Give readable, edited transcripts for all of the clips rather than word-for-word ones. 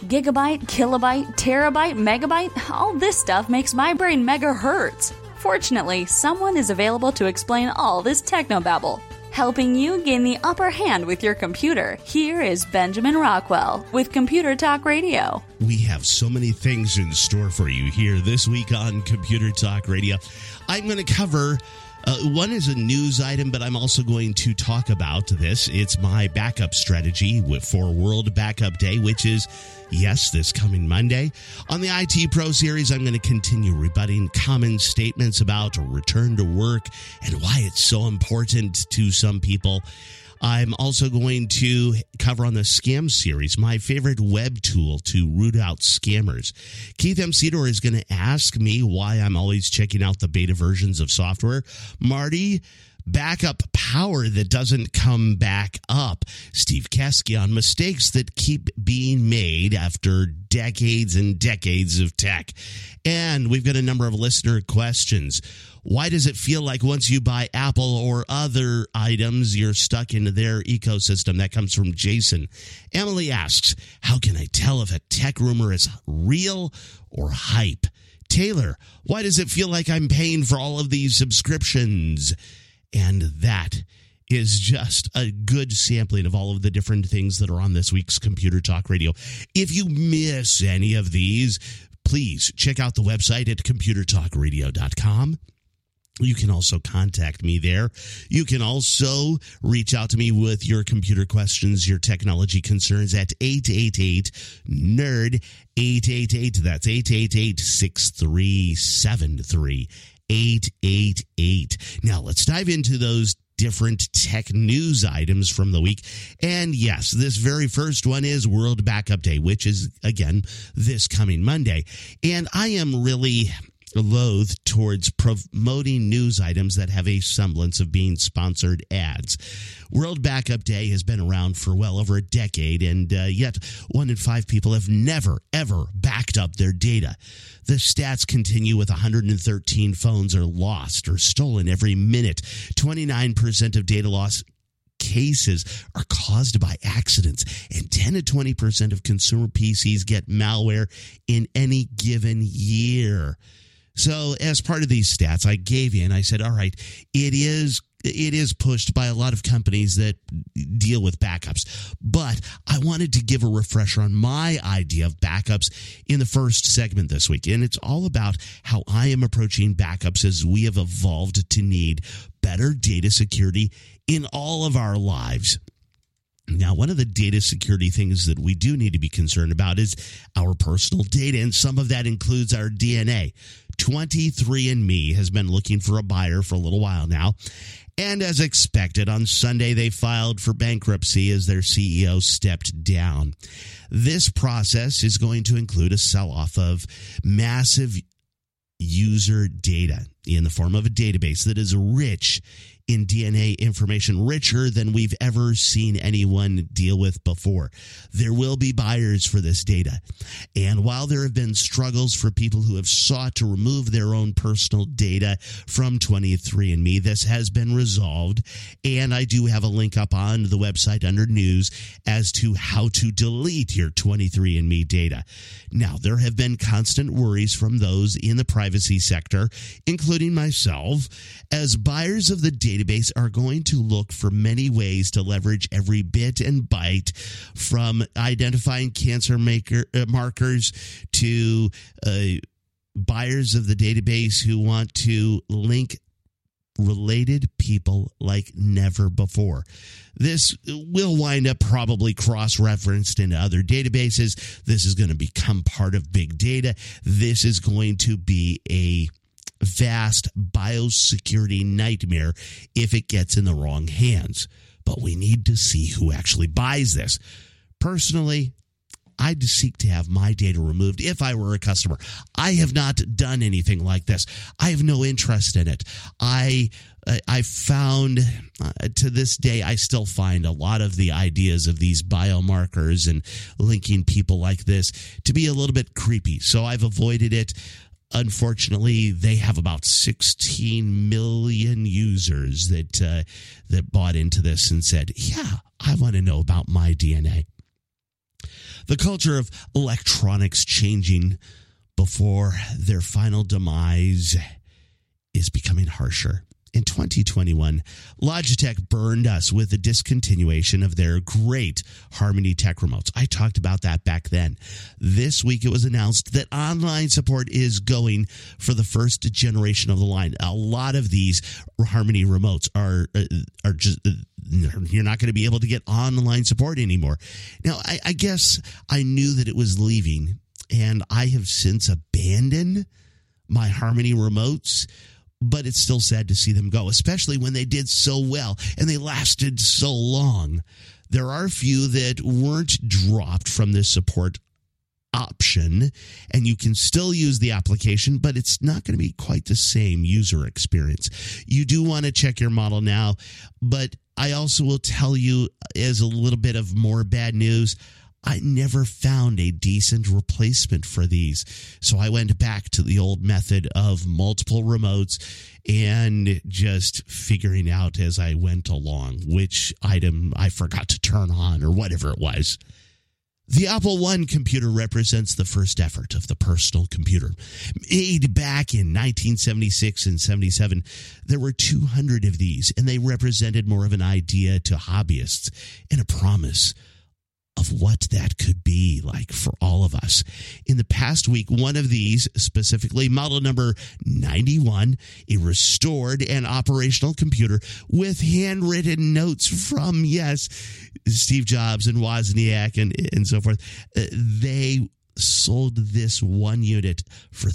Gigabyte, kilobyte, terabyte, megabyte, all this stuff makes my brain megahertz. Fortunately, someone is available to explain all this technobabble. Helping you gain the upper hand with your computer, here is Benjamin Rockwell with Computer Talk Radio. We have so many things in store for you here this week on Computer Talk Radio. I'm going to cover, one is a news item, but I'm also going to talk about this. It's my backup strategy for World Backup Day, which is, yes, this coming Monday. On the IT Pro Series, I'm going to continue rebutting common statements about return to work and why it's so important to some people. I'm also going to cover on the Scam Series my favorite web tool to root out scammers. Keith M. Cedar is going to ask me why I'm always checking out the beta versions of software. Marty, backup power that doesn't come back up. Steve Kesky on mistakes that keep being made after decades and decades of tech. And we've got a number of listener questions. Why does it feel like once you buy Apple or other items, you're stuck into their ecosystem? That comes from Jason. Emily asks, how can I tell if a tech rumor is real or hype? Taylor, why does it feel like I'm paying for all of these subscriptions? And that is just a good sampling of all of the different things that are on this week's Computer Talk Radio. If you miss any of these, please check out the website at computertalkradio.com. You can also contact me there. You can also reach out to me with your computer questions, your technology concerns at 888-NERD, 888. That's 888-6373. 888. Now, let's dive into those different tech news items from the week. And yes, this very first one is World Backup Day, which is, again, this coming Monday. And I am really loath towards promoting news items that have a semblance of being sponsored ads. World Backup Day has been around for well over a decade, and yet 1 in 5 people have never, ever backed up their data. The stats continue with 113 phones are lost or stolen every minute. 29% of data loss cases are caused by accidents, and 10 to 20% of consumer PCs get malware in any given year. So as part of these stats, I gave you, and I said, all right, it is pushed by a lot of companies that deal with backups. But I wanted to give a refresher on my idea of backups in the first segment this week. And it's all about how I am approaching backups as we have evolved to need better data security in all of our lives. Now, one of the data security things that we do need to be concerned about is our personal data, and some of that includes our DNA. 23andMe has been looking for a buyer for a little while now, and as expected, on Sunday they filed for bankruptcy as their CEO stepped down. This process is going to include a sell-off of massive user data in the form of a database that is rich in DNA information, richer than we've ever seen anyone deal with before. There will be buyers for this data. And while there have been struggles for people who have sought to remove their own personal data from 23andMe, this has been resolved. And I do have a link up on the website under news as to how to delete your 23andMe data. Now, there have been constant worries from those in the privacy sector, including myself, as buyers of the database are going to look for many ways to leverage every bit and byte, from identifying cancer markers to buyers of the database who want to link related people like never before. This will wind up probably cross-referenced into other databases. This is going to become part of big data. This is going to be a vast biosecurity nightmare if it gets in the wrong hands. But we need to see who actually buys this. Personally, I'd seek to have my data removed if I were a customer. I have not done anything like this. I have no interest in it. I found, to this day, I still find a lot of the ideas of these biomarkers and linking people like this to be a little bit creepy. So I've avoided it. Unfortunately, they have about 16 million users that bought into this and said, yeah, I want to know about my DNA. The culture of electronics changing before their final demise is becoming harsher. In 2021, Logitech burned us with the discontinuation of their great Harmony Tech remotes. I talked about that back then. This week, it was announced that online support is going for the first generation of the line. A lot of these Harmony remotes are just, you're not going to be able to get online support anymore. Now, I guess I knew that it was leaving, and I have since abandoned my Harmony remotes. But it's still sad to see them go, especially when they did so well and they lasted so long. There are a few that weren't dropped from this support option, and you can still use the application, but it's not going to be quite the same user experience. You do want to check your model now, but I also will tell you, as a little bit of more bad news, I never found a decent replacement for these. So I went back to the old method of multiple remotes and just figuring out as I went along which item I forgot to turn on or whatever it was. The Apple I computer represents the first effort of the personal computer. Made back in 1976 and 77, there were 200 of these, and they represented more of an idea to hobbyists and a promise of what that could be like for all of us. In the past week, one of these, specifically model number 91, a restored and operational computer with handwritten notes from, yes, Steve Jobs and Wozniak and so forth, they sold this one unit for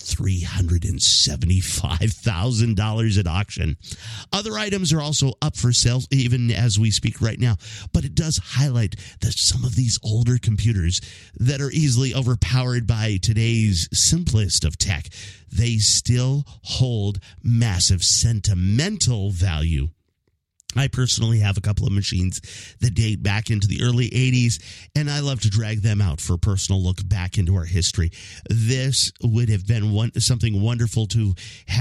$375,000 at auction. Other items are also up for sale even as we speak right now, but it does highlight that some of these older computers that are easily overpowered by today's simplest of tech, they still hold massive sentimental value. I personally have a couple of machines that date back into the early 80s, and I love to drag them out for a personal look back into our history. This would have been something wonderful to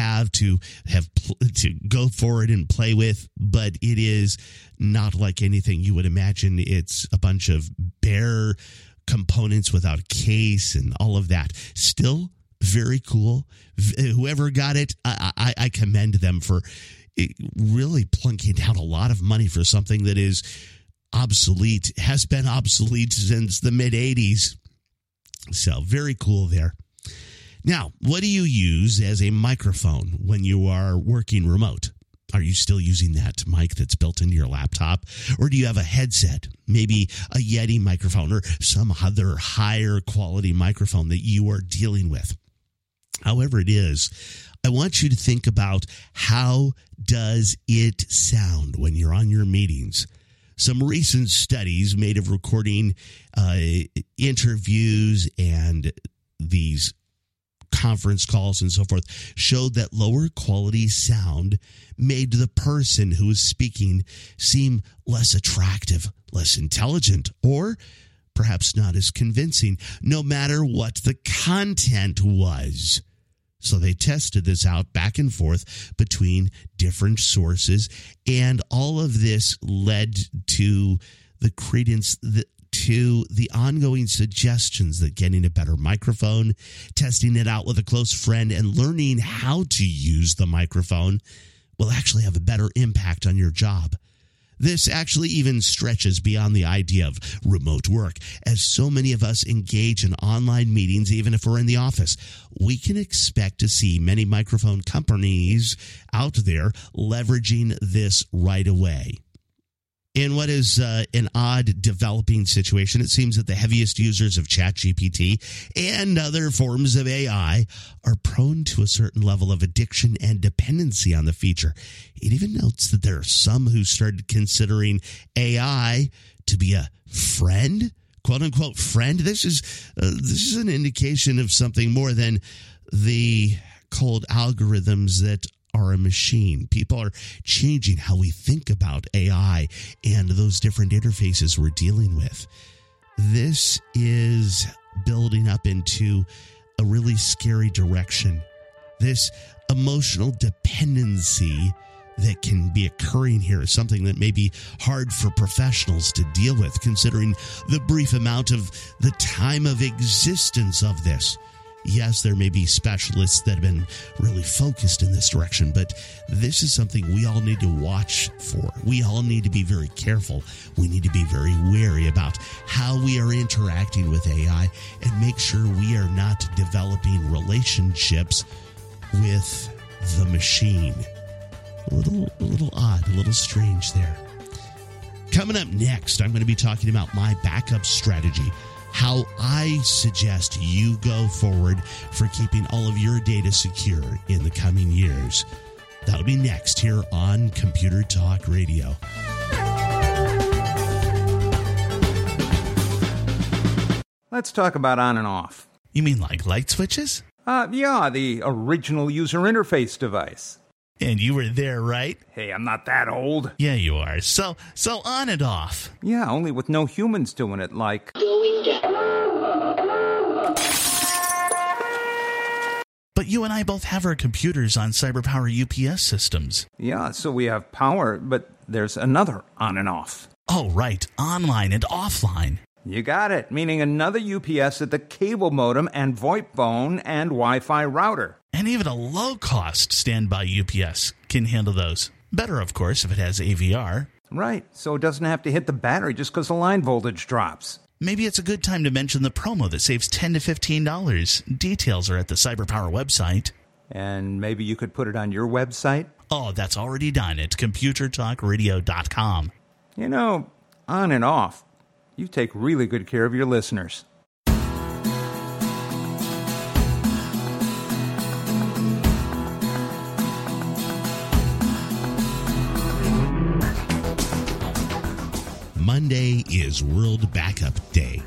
go forward and play with, but it is not like anything you would imagine. It's a bunch of bare components without a case and all of that. Still very cool. Whoever got it, I commend them for really plunking down a lot of money for something that is obsolete, has been obsolete since the mid-'80s. So very cool there. Now, what do you use as a microphone when you are working remote? Are you still using that mic that's built into your laptop? Or do you have a headset, maybe a Yeti microphone or some other higher quality microphone that you are dealing with? However it is, I want you to think about how does it sound when you're on your meetings. Some recent studies made of recording interviews and these conference calls and so forth showed that lower quality sound made the person who was speaking seem less attractive, less intelligent, or perhaps not as convincing, no matter what the content was. So they tested this out back and forth between different sources, and all of this led to the credence to the ongoing suggestions that getting a better microphone, testing it out with a close friend, and learning how to use the microphone will actually have a better impact on your job. This actually even stretches beyond the idea of remote work, as so many of us engage in online meetings, even if we're in the office. We can expect to see many microphone companies out there leveraging this right away. In what is an odd developing situation, it seems that the heaviest users of ChatGPT and other forms of AI are prone to a certain level of addiction and dependency on the feature. It even notes that there are some who started considering AI to be a friend, quote unquote friend. This is an indication of something more than the cold algorithms that are a machine. People are changing how we think about AI and those different interfaces we're dealing with. This is building up into a really scary direction. This emotional dependency that can be occurring here is something that may be hard for professionals to deal with, considering the brief amount of the time of existence of this. Yes, there may be specialists that have been really focused in this direction, but this is something we all need to watch for. We all need to be very careful. We need to be very wary about how we are interacting with AI and make sure we are not developing relationships with the machine. A little odd, a little strange there. Coming up next, I'm going to be talking about my backup strategy, how I suggest you go forward for keeping all of your data secure in the coming years. That'll be next here on Computer Talk Radio. Let's talk about on and off. You mean like light switches? Yeah, the original user interface device. And you were there, right? Hey, I'm not that old. Yeah, you are. So on and off. Yeah, only with no humans doing it, like... Going down. But you and I both have our computers on CyberPower UPS systems. Yeah, so we have power, but there's another on and off. Oh, right. Online and offline. You got it, meaning another UPS at the cable modem and VoIP phone and Wi-Fi router. And even a low-cost standby UPS can handle those. Better, of course, if it has AVR. Right, so it doesn't have to hit the battery just because the line voltage drops. Maybe it's a good time to mention the promo that saves $10 to $15. Details are at the CyberPower website. And maybe you could put it on your website? Oh, that's already done at ComputerTalkRadio.com. You know, on and off, you take really good care of your listeners. Monday is World Backup Day,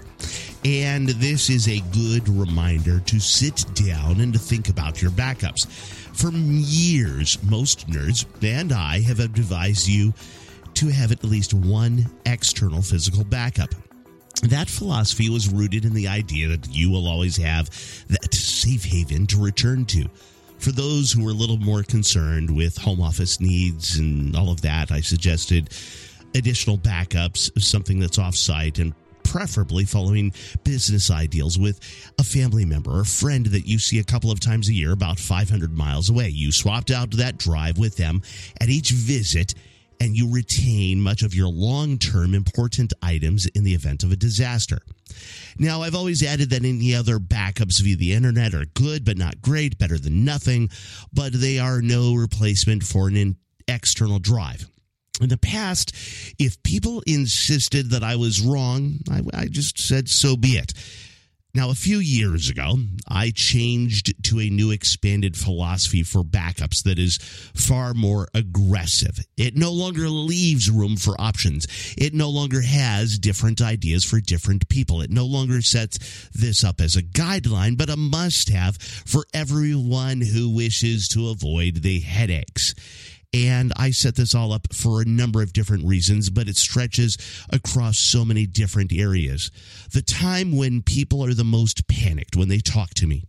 and this is a good reminder to sit down and to think about your backups. For years, most nerds and I have advised you to have at least one external physical backup. That philosophy was rooted in the idea that you will always have that safe haven to return to. For those who are a little more concerned with home office needs and all of that, I suggested additional backups, something that's off-site, and preferably following business ideals with a family member or friend that you see a couple of times a year about 500 miles away. You swapped out that drive with them at each visit, and you retain much of your long-term important items in the event of a disaster. Now, I've always added that any other backups via the internet are good but not great, better than nothing, but they are no replacement for an external drive. In the past, if people insisted that I was wrong, I just said, so be it. Now, a few years ago, I changed to a new expanded philosophy for backups that is far more aggressive. It no longer leaves room for options. It no longer has different ideas for different people. It no longer sets this up as a guideline, but a must-have for everyone who wishes to avoid the headaches. And I set this all up for a number of different reasons, but it stretches across so many different areas. The time when people are the most panicked when they talk to me,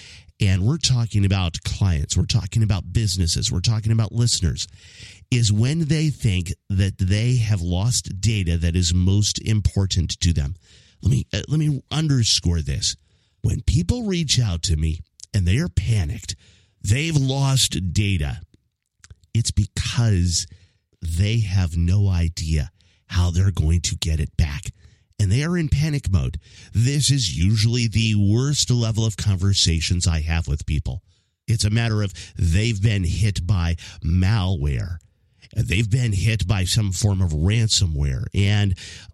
and we're talking about clients, we're talking about businesses, we're talking about listeners, is when they think that they have lost data that is most important to them. Let me underscore this. When people reach out to me and they are panicked, they've lost data. It's because they have no idea how they're going to get it back. And they are in panic mode. This is usually the worst level of conversations I have with people. It's a matter of they've been hit by malware. They've been hit by some form of ransomware and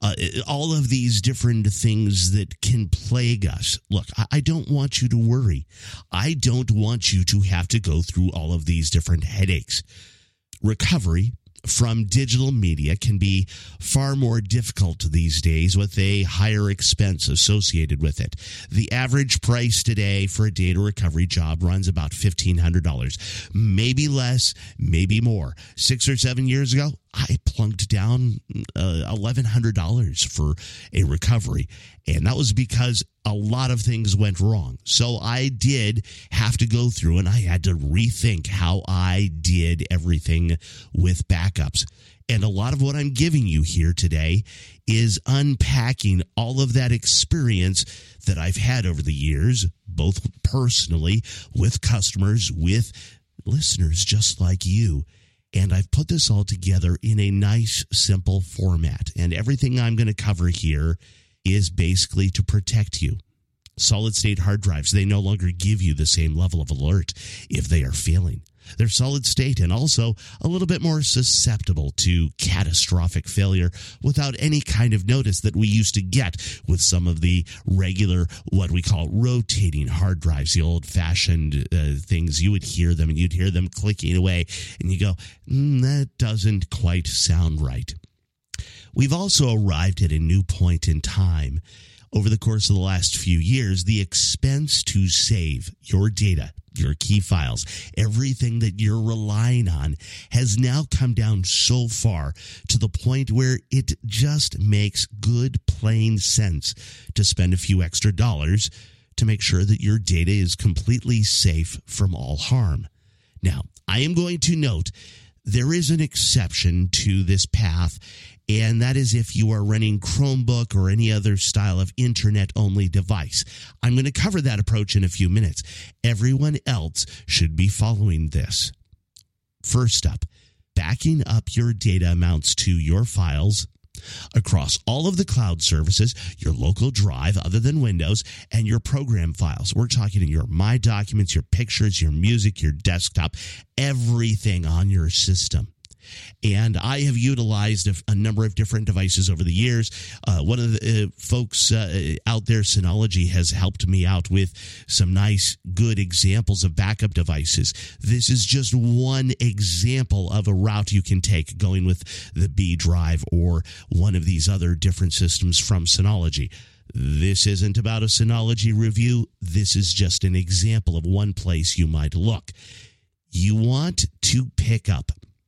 all of these different things that can plague us. Look, I don't want you to worry. I don't want you to have to go through all of these different headaches. Recovery from digital media can be far more difficult these days with a higher expense associated with it. The average price today for a data recovery job runs about $1,500. Maybe less, maybe more. 6 or 7 years ago, I plunked down $1,100 for a recovery. And that was because a lot of things went wrong. So I did have to go through and I had to rethink how I did everything with backups. And a lot of what I'm giving you here today is unpacking all of that experience that I've had over the years, both personally, with customers, with listeners just like you. And I've put this all together in a nice, simple format. And everything I'm going to cover here is basically to protect you. Solid state hard drives, they no longer give you the same level of alert if they are failing. They're solid state and also a little bit more susceptible to catastrophic failure without any kind of notice that we used to get with some of the regular, what we call rotating hard drives, the old-fashioned things. You would hear them and you'd hear them clicking away and you go, that doesn't quite sound right. We've also arrived at a new point in time. Over the course of the last few years, the expense to save your data, your key files, everything that you're relying on has now come down so far to the point where it just makes good, plain sense to spend a few extra dollars to make sure that your data is completely safe from all harm. Now, I am going to note there is an exception to this path, and that is if you are running Chromebook or any other style of internet-only device. I'm going to cover that approach in a few minutes. Everyone else should be following this. First up, backing up your data amounts to your files across all of the cloud services, your local drive other than Windows, and your program files. We're talking your My Documents, your pictures, your music, your desktop, everything on your system. And I have utilized a number of different devices over the years. One of the folks out there, Synology, has helped me out with some nice, good examples of backup devices. This is just one example of a route you can take going with the B Drive or one of these other different systems from Synology. This isn't about a Synology review. This is just an example of one place you might look. You want to pick up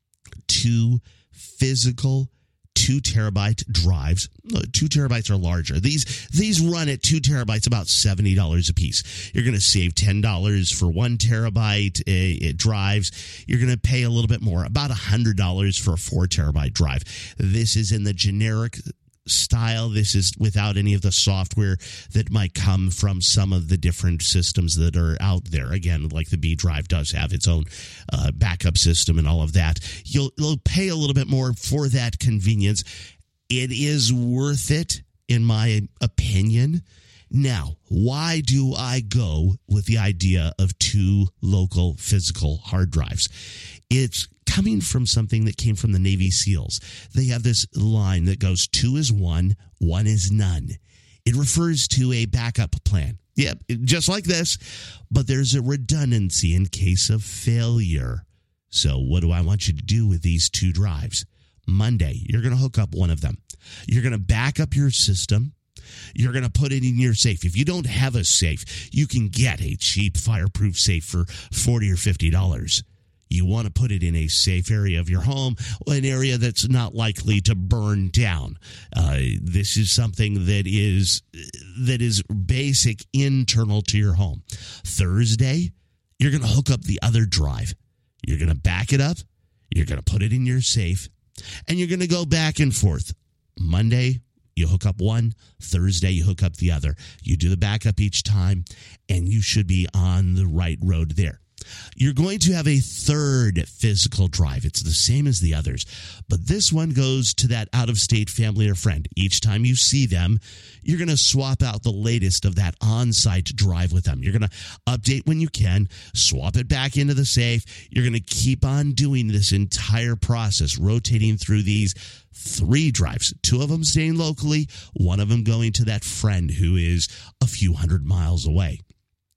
two physical 2 terabyte drives. 2 terabytes or larger. These run at 2 terabytes, about $70 a piece. You're going to save $10 for 1 terabyte drives. You're going to pay a little bit more, about $100 for a 4 terabyte drive. This is in the generic style. This is without any of the software that might come from some of the different systems that are out there. Again, like the B Drive does have its own backup system and all of that. You'll pay a little bit more for that convenience. It is worth it, in my opinion. Now, why do I go with the idea of 2 local physical hard drives? It's coming from something that came from the Navy SEALs. They have this line that goes 2 is 1, 1 is none. It refers to a backup plan. Yep, just like this, but there's a redundancy in case of failure. So what do I want you to do with these 2 drives? Monday, you're going to hook up one of them. You're going to back up your system. You're going to put it in your safe. If you don't have a safe, you can get a cheap fireproof safe for $40 or $50. You want to put it in a safe area of your home, an area that's not likely to burn down. This is something that is basic, internal to your home. Thursday, you're going to hook up the other drive. You're going to back it up. You're going to put it in your safe, and you're going to go back and forth. Monday, you hook up one. Thursday, you hook up the other. You do the backup each time, and you should be on the right road there. You're going to have a third physical drive. It's the same as the others, but this one goes to that out-of-state family or friend. Each time you see them, you're going to swap out the latest of that on-site drive with them. You're going to update when you can, swap it back into the safe. You're going to keep on doing this entire process, rotating through these 3 drives, 2 of them staying locally, 1 of them going to that friend who is a few hundred miles away.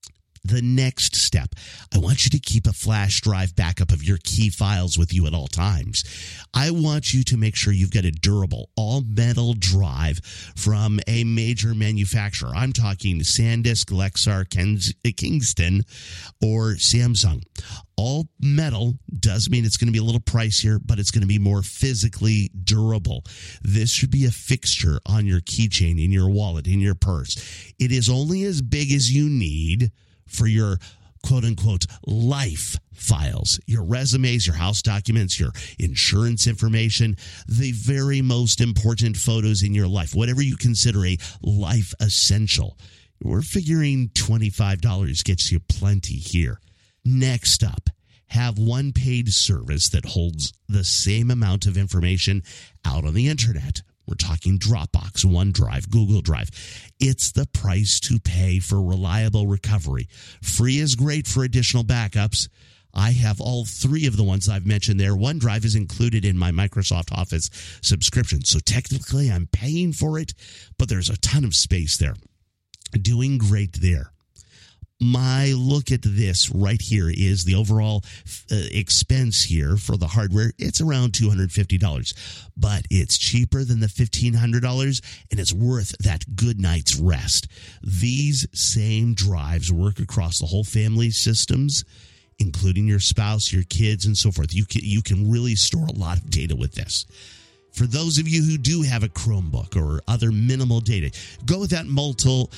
The next step, I want you to keep a flash drive backup of your key files with you at all times. I want you to make sure you've got a durable, all-metal drive from a major manufacturer. I'm talking SanDisk, Lexar, Kingston, or Samsung. All metal does mean it's going to be a little pricier, but it's going to be more physically durable. This should be a fixture on your keychain, in your wallet, in your purse. It is only as big as you need for your quote-unquote life files, your resumes, your house documents, your insurance information, the very most important photos in your life, whatever you consider a life essential. We're figuring $25 gets you plenty here. Next up, have one paid service that holds the same amount of information out on the internet. We're talking Dropbox, OneDrive, Google Drive. It's the price to pay for reliable recovery. Free is great for additional backups. I have all three of the ones I've mentioned there. OneDrive is included in my Microsoft Office subscription, so technically I'm paying for it, but there's a ton of space there. Doing great there. My look at this right here is the overall expense here for the hardware. It's around $250, but it's cheaper than the $1,500, and it's worth that good night's rest. These same drives work across the whole family systems, including your spouse, your kids, and so forth. You can really store a lot of data with this. For those of you who do have a Chromebook or other minimal data, go with that multiple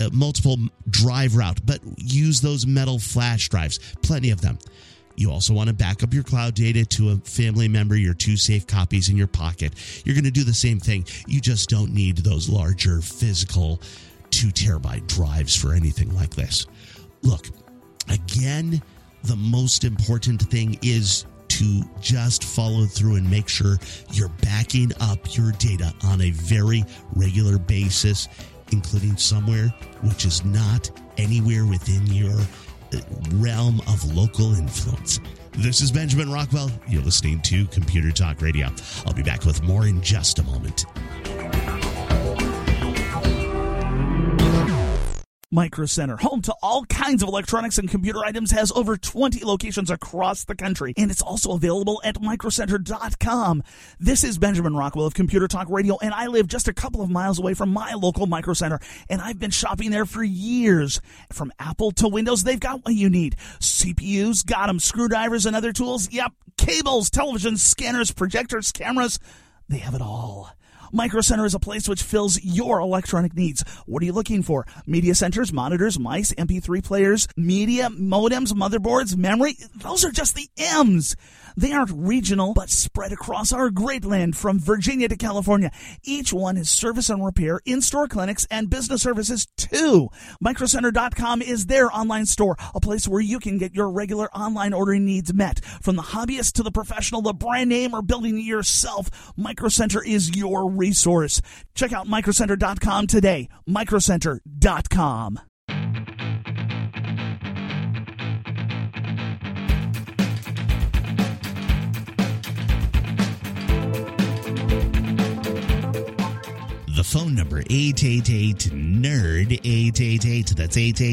drive route, but use those metal flash drives, plenty of them. You also want to back up your cloud data to a family member, your 2 safe copies in your pocket. You're going to do the same thing. You just don't need those larger physical 2 terabyte drives for anything like this. Look, again, the most important thing is to just follow through and make sure you're backing up your data on a very regular basis, including somewhere which is not anywhere within your realm of local influence. This is Benjamin Rockwell. You're listening to Computer Talk Radio. I'll be back with more in just a moment. Micro Center, home to all kinds of electronics and computer items, has over 20 locations across the country, and it's also available at microcenter.com. This is Benjamin Rockwell of Computer Talk Radio, and I live just a couple of miles away from my local Micro Center, and I've been shopping there for years. From Apple to Windows, they've got what you need. CPUs, got them. Screwdrivers and other tools, yep. Cables, televisions, scanners, projectors, cameras, they have it all. Micro Center is a place which fills your electronic needs. What are you looking for? Media centers, monitors, mice, MP3 players, media, modems, motherboards, memory. Those are just the M's. They aren't regional, but spread across our great land from Virginia to California. Each one is service and repair, in-store clinics, and business services too. MicroCenter.com is their online store, a place where you can get your regular online ordering needs met. From the hobbyist to the professional, the brand name, or building it yourself, MicroCenter is your resource. Check out MicroCenter.com today. MicroCenter.com. The phone number, 888-NERD, 888. That's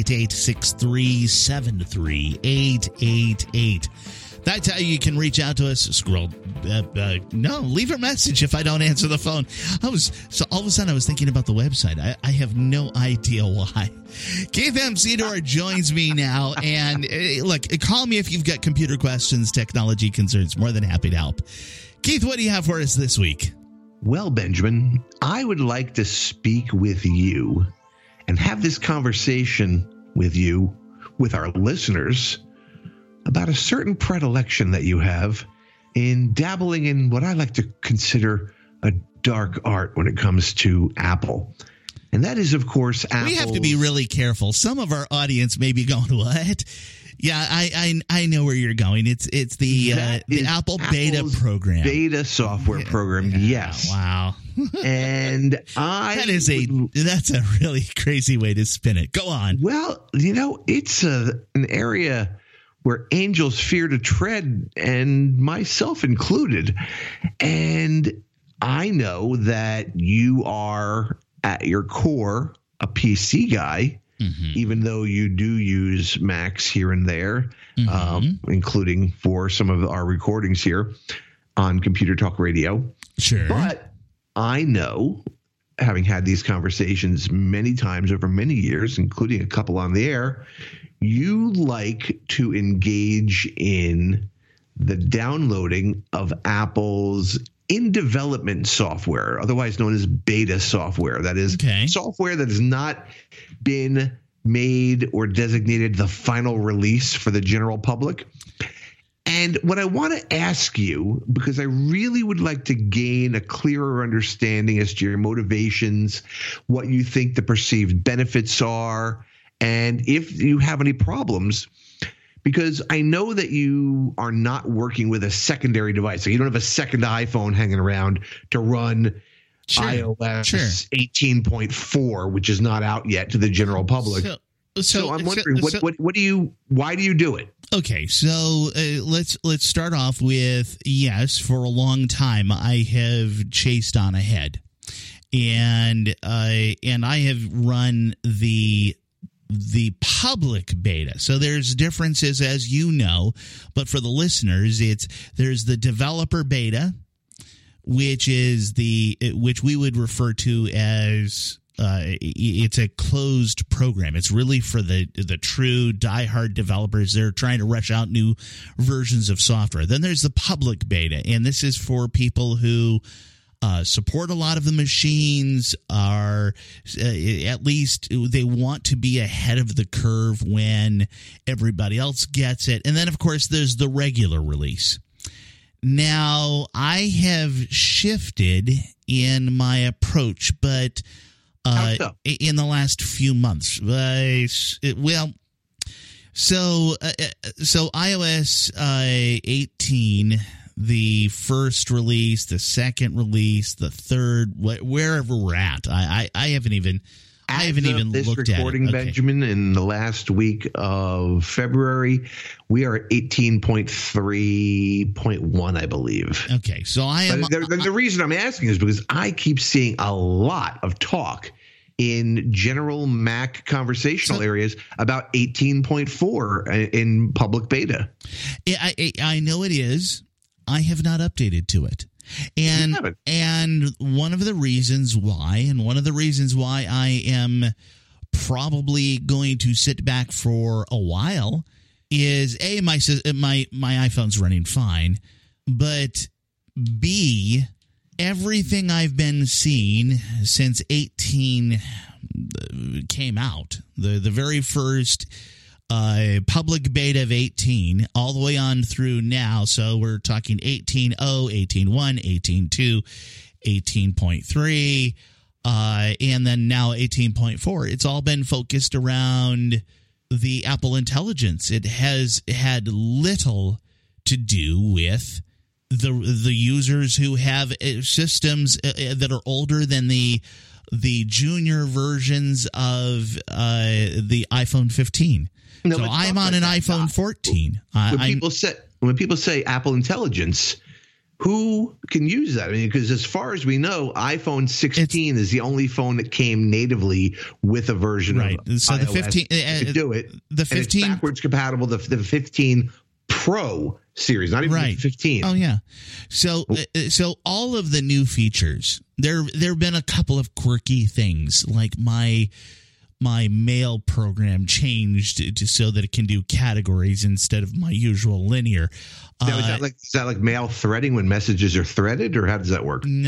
888-6373-888. That's how you can reach out to us. Leave a message if I don't answer the phone. All of a sudden I was thinking about the website. I have no idea why. Keith M. Cedar joins me now. And look, call me if you've got computer questions, technology concerns. More than happy to help. Keith, what do you have for us this week? Well, Benjamin, I would like to speak with you and have this conversation with you, with our listeners, about a certain predilection that you have in dabbling in what I like to consider a dark art when it comes to Apple. And that is, of course, Apple. We have to be really careful. Some of our audience may be going, what? Yeah, I know where you're going. It's the Apple beta program. Beta software program, yes. Wow. And that's a really crazy way to spin it. Go on. Well, it's an area where angels fear to tread, and myself included. And I know that you are, at your core, a PC guy. even though you do use Macs here and there, including for some of our recordings here on Computer Talk Radio. Sure. But I know, having had these conversations many times over many years, including a couple on the air, you like to engage in the downloading of Apple's in-development software, otherwise known as beta software. That is software that has not been made or designated the final release for the general public. And what I want to ask you, because I really would like to gain a clearer understanding as to your motivations, what you think the perceived benefits are, and if you have any problems, because I know that you are not working with a secondary device. So you don't have a second iPhone hanging around to run iOS 18.4, which is not out yet to the general public. So I'm wondering, why do you do it? Okay, so let's start off with, yes, for a long time I have chased on ahead, and I have run the public beta. So there's differences, as you know, but for the listeners, there's the developer beta, which we would refer to as it's a closed program. It's really for the true diehard developers. They're trying to rush out new versions of software. Then there's the public beta, and this is for people who support a lot of the machines, are at least they want to be ahead of the curve when everybody else gets it. And then, of course, there's the regular release. Now, I have shifted in my approach, but in the last few months. So iOS 18, the first release, the second release, the third, wherever we're at, I haven't even this looked at it. Recording, Benjamin, in the last week of February, we are at 18.3.1, I believe. Okay, so I am. The reason I'm asking is because I keep seeing a lot of talk in general Mac conversational areas about 18.4 in public beta. I know it is. I have not updated to it. And one of the reasons why I am probably going to sit back for a while is A, my iPhone's running fine, but B, everything I've been seeing since 18 came out, the very first public beta of 18 all the way on through now. So we're talking 18.0, 18.1, 18.2, 18.3, and then now 18.4. It's all been focused around the Apple Intelligence. It has had little to do with the users who have systems that are older than the junior versions of the iPhone 15. No, so I'm on an iPhone 14. When people say Apple Intelligence, who can use that? I mean, because as far as we know, iPhone 16 is the only phone that came natively with a version of so iOS. The 15 to do it. The 15 and it's backwards compatible. The 15 Pro series, not even the 15. Oh yeah. So all of the new features. There have been a couple of quirky things, like my mail program changed so that it can do categories instead of my usual linear. Now, is that like mail threading when messages are threaded, or how does that work? So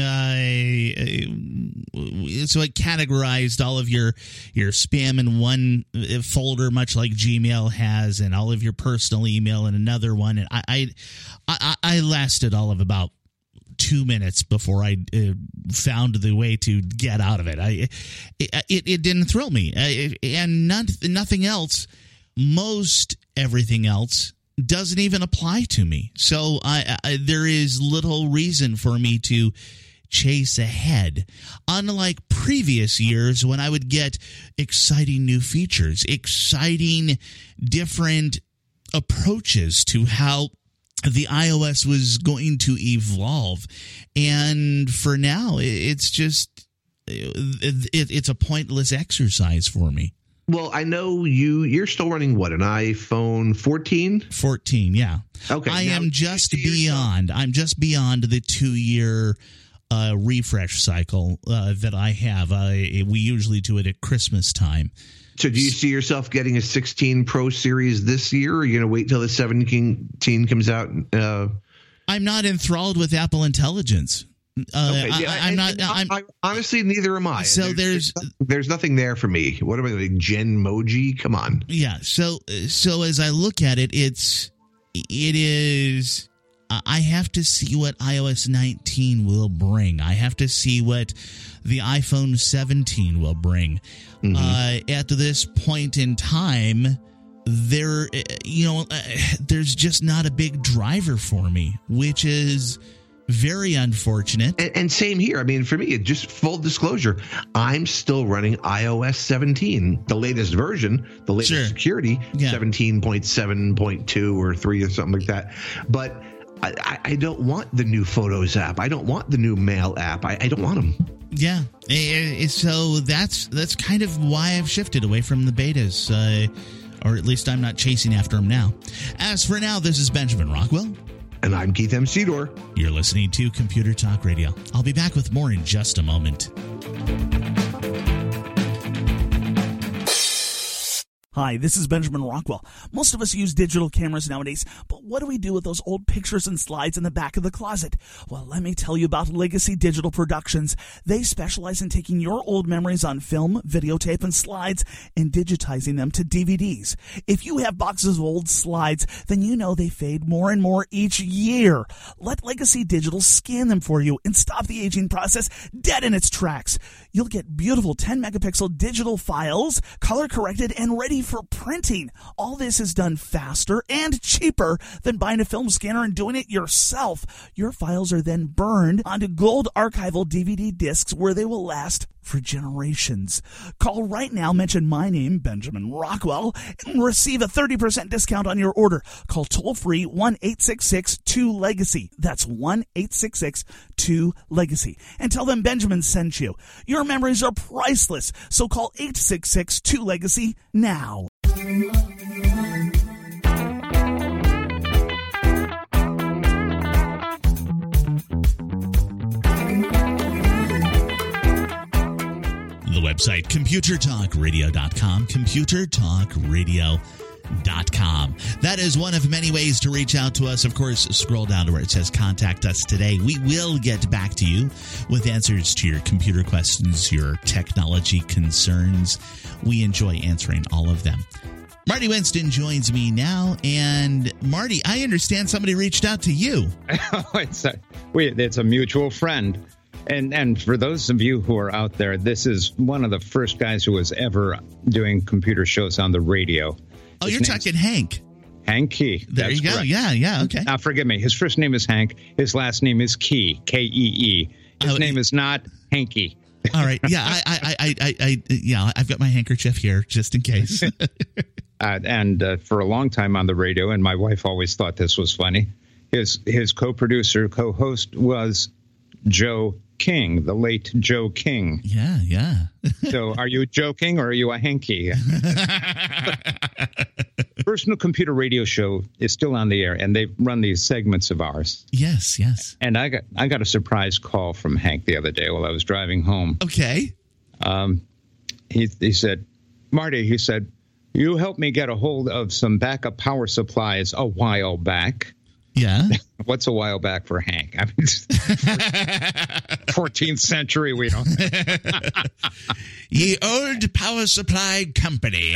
it categorized all of your spam in one folder, much like Gmail has, and all of your personal email in another one. And I lasted all of about 2 minutes before I found the way to get out of it. It didn't thrill me, and nothing else. Most everything else doesn't even apply to me. So there is little reason for me to chase ahead. Unlike previous years when I would get exciting new features, exciting different approaches to how the iOS was going to evolve. And for now, it's just it's a pointless exercise for me. Well, I know you're still running what, an iPhone 14? 14, yeah. Okay. I am just beyond. I'm just beyond the 2-year refresh cycle that I have. We usually do it at Christmas time. So do you see yourself getting a 16 Pro Series this year, or are you going to wait till the 17 comes out? I'm not enthralled with Apple Intelligence. Okay, yeah, I'm not. Honestly, neither am I. So there's nothing there for me. What am I, like Genmoji? Come on. Yeah. So as I look at it, it is. I have to see what iOS 19 will bring. I have to see what the iPhone 17 will bring. Mm-hmm. At this point in time, there's just not a big driver for me, which is very unfortunate. And same here. I mean, for me, just full disclosure, I'm still running iOS 17, the latest version, the latest security, 17.7.2 or 3 or something like that. But I don't want the new Photos app. I don't want the new Mail app. I don't want them. Yeah. So that's kind of why I've shifted away from the betas, or at least I'm not chasing after them now. As for now, this is Benjamin Rockwell. And I'm Keith M. Sedor. You're listening to Computer Talk Radio. I'll be back with more in just a moment. Hi, this is Benjamin Rockwell. Most of us use digital cameras nowadays, but what do we do with those old pictures and slides in the back of the closet? Well, let me tell you about Legacy Digital Productions. They specialize in taking your old memories on film, videotape, and slides and digitizing them to DVDs. If you have boxes of old slides, then you know they fade more and more each year. Let Legacy Digital scan them for you and stop the aging process dead in its tracks. You'll get beautiful 10-megapixel digital files, color-corrected and ready for printing. All this is done faster and cheaper than buying a film scanner and doing it yourself. Your files are then burned onto gold archival DVD discs where they will last for generations. Call right now, mention my name, Benjamin Rockwell, and receive a 30% discount on your order. Call toll-free 1-866-2-LEGACY. That's 1-866-2-LEGACY. And tell them Benjamin sent you. Your memories are priceless, so call 866-2-LEGACY now. The website, ComputerTalkRadio.com, ComputerTalkRadio.com. That is one of many ways to reach out to us. Of course, scroll down to where it says Contact Us Today. We will get back to you with answers to your computer questions, your technology concerns. We enjoy answering all of them. Marty Winston joins me now. And Marty, I understand somebody reached out to you. It's a mutual friend. And for those of you who are out there, this is one of the first guys who was ever doing computer shows on the radio. Oh, you're talking Hank. Hank Key. There you go. Correct. Yeah, okay. Now, forgive me. His first name is Hank. His last name is Key, K-E-E. His name is not Hanky. All right. Yeah, I've got my handkerchief here just in case. And for a long time on the radio, and my wife always thought this was funny, his co-producer, co-host was Joe King, the late Joe King. Yeah. So are you joking or are you a hanky? Personal Computer Radio Show is still on the air, and they run these segments of ours. Yes. And I got a surprise call from Hank the other day while I was driving home. Okay. He said, Marty, he said, you helped me get a hold of some backup power supplies a while back. Yeah. What's a while back for Hank? I mean, 14th century, we don't. Ye old power supply company.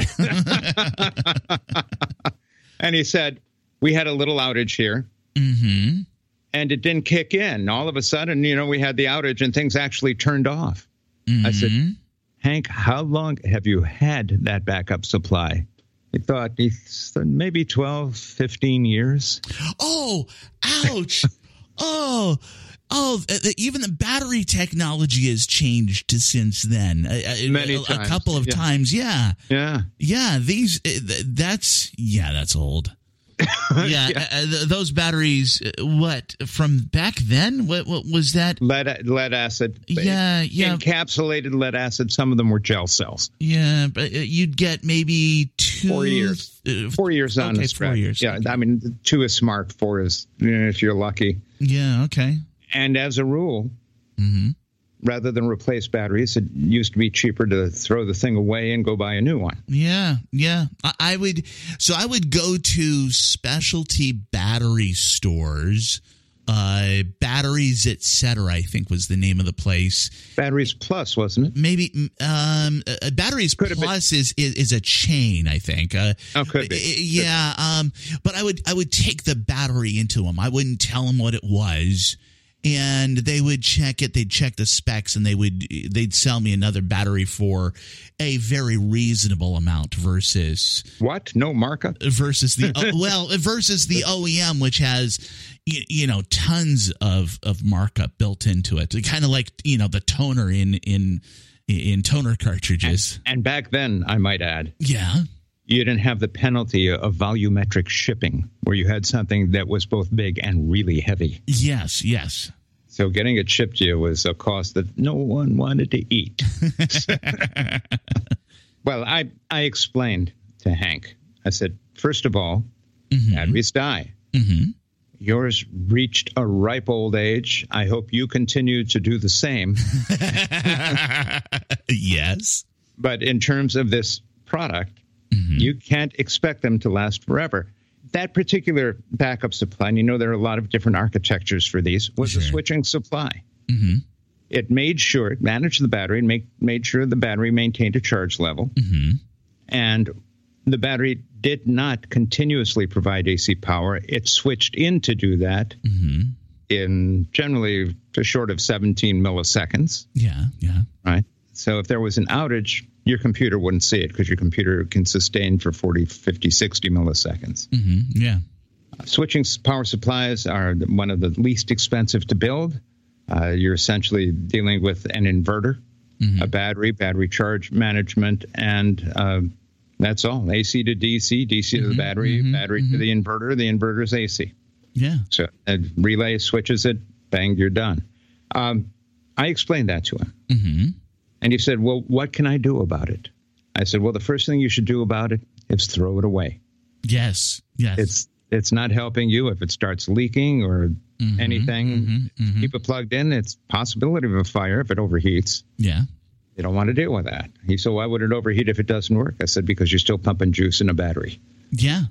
And he said, we had a little outage here. Mm-hmm. And it didn't kick in. All of a sudden, we had the outage and things actually turned off. Mm-hmm. I said, Hank, how long have you had that backup supply? He thought maybe 12, 15 years. Oh, ouch. Oh, even the battery technology has changed since then. Many times. A couple of times, yeah. Yeah. Yeah, that's old. Those batteries, what, from back then? What was that? Lead acid. Yeah. Encapsulated lead acid. Some of them were gel cells. Yeah, but you'd get maybe 4 years. 4 years on the stretch. 4 years. Yeah, okay. I mean, 2 is smart, 4 is, if you're lucky. Yeah, okay. And as a rule, rather than replace batteries, it used to be cheaper to throw the thing away and go buy a new one. Yeah. I would go to specialty battery stores, Batteries Etc., I think was the name of the place. Batteries Plus, wasn't it? Maybe Batteries Plus is a chain, I think. Could be. Yeah, but I would take the battery into them. I wouldn't tell them what it was. And they would check it. They'd check the specs, and they'd sell me another battery for a very reasonable amount versus what? No markup versus the versus the OEM, which has tons of markup built into it. Kind of like the toner in toner cartridges. And back then, I might add, yeah. You didn't have the penalty of volumetric shipping, where you had something that was both big and really heavy. Yes. So getting it shipped to you was a cost that no one wanted to eat. Well, I explained to Hank. I said, first of all, batteries die. Yours reached a ripe old age. I hope you continue to do the same. Yes. But in terms of this product, you can't expect them to last forever. That particular backup supply, and there are a lot of different architectures for these, was a switching supply. It managed the battery and made sure the battery maintained a charge level. And the battery did not continuously provide AC power. It switched in to do that in generally just short of 17 milliseconds. Yeah. Right. So if there was an outage, your computer wouldn't see it because your computer can sustain for 40, 50, 60 milliseconds. Yeah. Switching power supplies are one of the least expensive to build. You're essentially dealing with an inverter, a battery charge management, and that's all. AC to DC, DC to the battery to the inverter's AC. Yeah. So a relay switches it, bang, you're done. I explained that to him. And he said, well, what can I do about it? I said, well, the first thing you should do about it is throw it away. Yes. It's not helping you if it starts leaking or anything. Keep it plugged in. It's possibility of a fire if it overheats. Yeah. You don't want to deal with that. He said, why would it overheat if it doesn't work? I said, because you're still pumping juice in a battery. Yeah.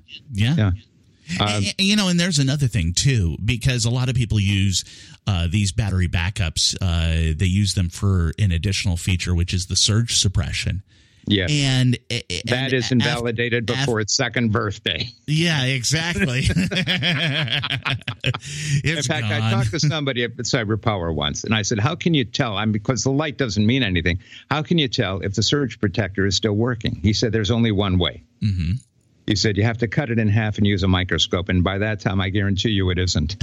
And there's another thing, too, because a lot of people use these battery backups. They use them for an additional feature, which is the surge suppression. Yeah. And that is invalidated before its second birthday. Yeah, exactly. In fact, I talked to somebody at CyberPower once, and I said, how can you tell? Because the light doesn't mean anything. How can you tell if the surge protector is still working? He said, there's only one way. He said, you have to cut it in half and use a microscope. And by that time, I guarantee you it isn't.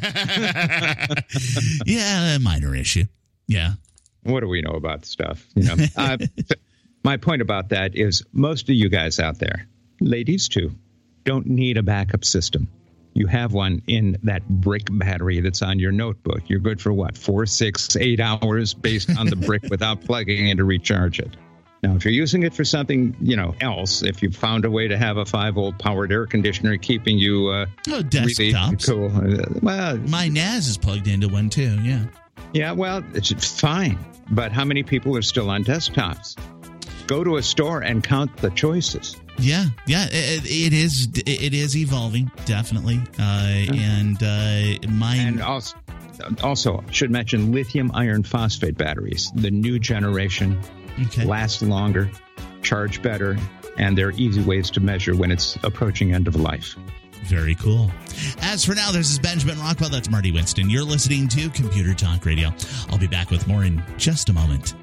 Yeah, a minor issue. Yeah. What do we know about stuff? My point about that is most of you guys out there, ladies too, don't need a backup system. You have one in that brick battery that's on your notebook. You're good for what, 4, 6, 8 hours based on the brick without plugging in to recharge it. Now, if you're using it for something, else, if you found a way to have a 5-volt powered air conditioner keeping you desktops. Really cool. Well, my NAS is plugged into one too. Yeah. Yeah. Well, it's fine. But how many people are still on desktops? Go to a store and count the choices. Yeah. It is evolving, definitely. And also should mention lithium iron phosphate batteries, the new generation. Okay. Last longer, charge better, and there are easy ways to measure when it's approaching end of life. Very cool. As for now, this is Benjamin Rockwell. That's Marty Winston. You're listening to Computer Talk Radio. I'll be back with more in just a moment.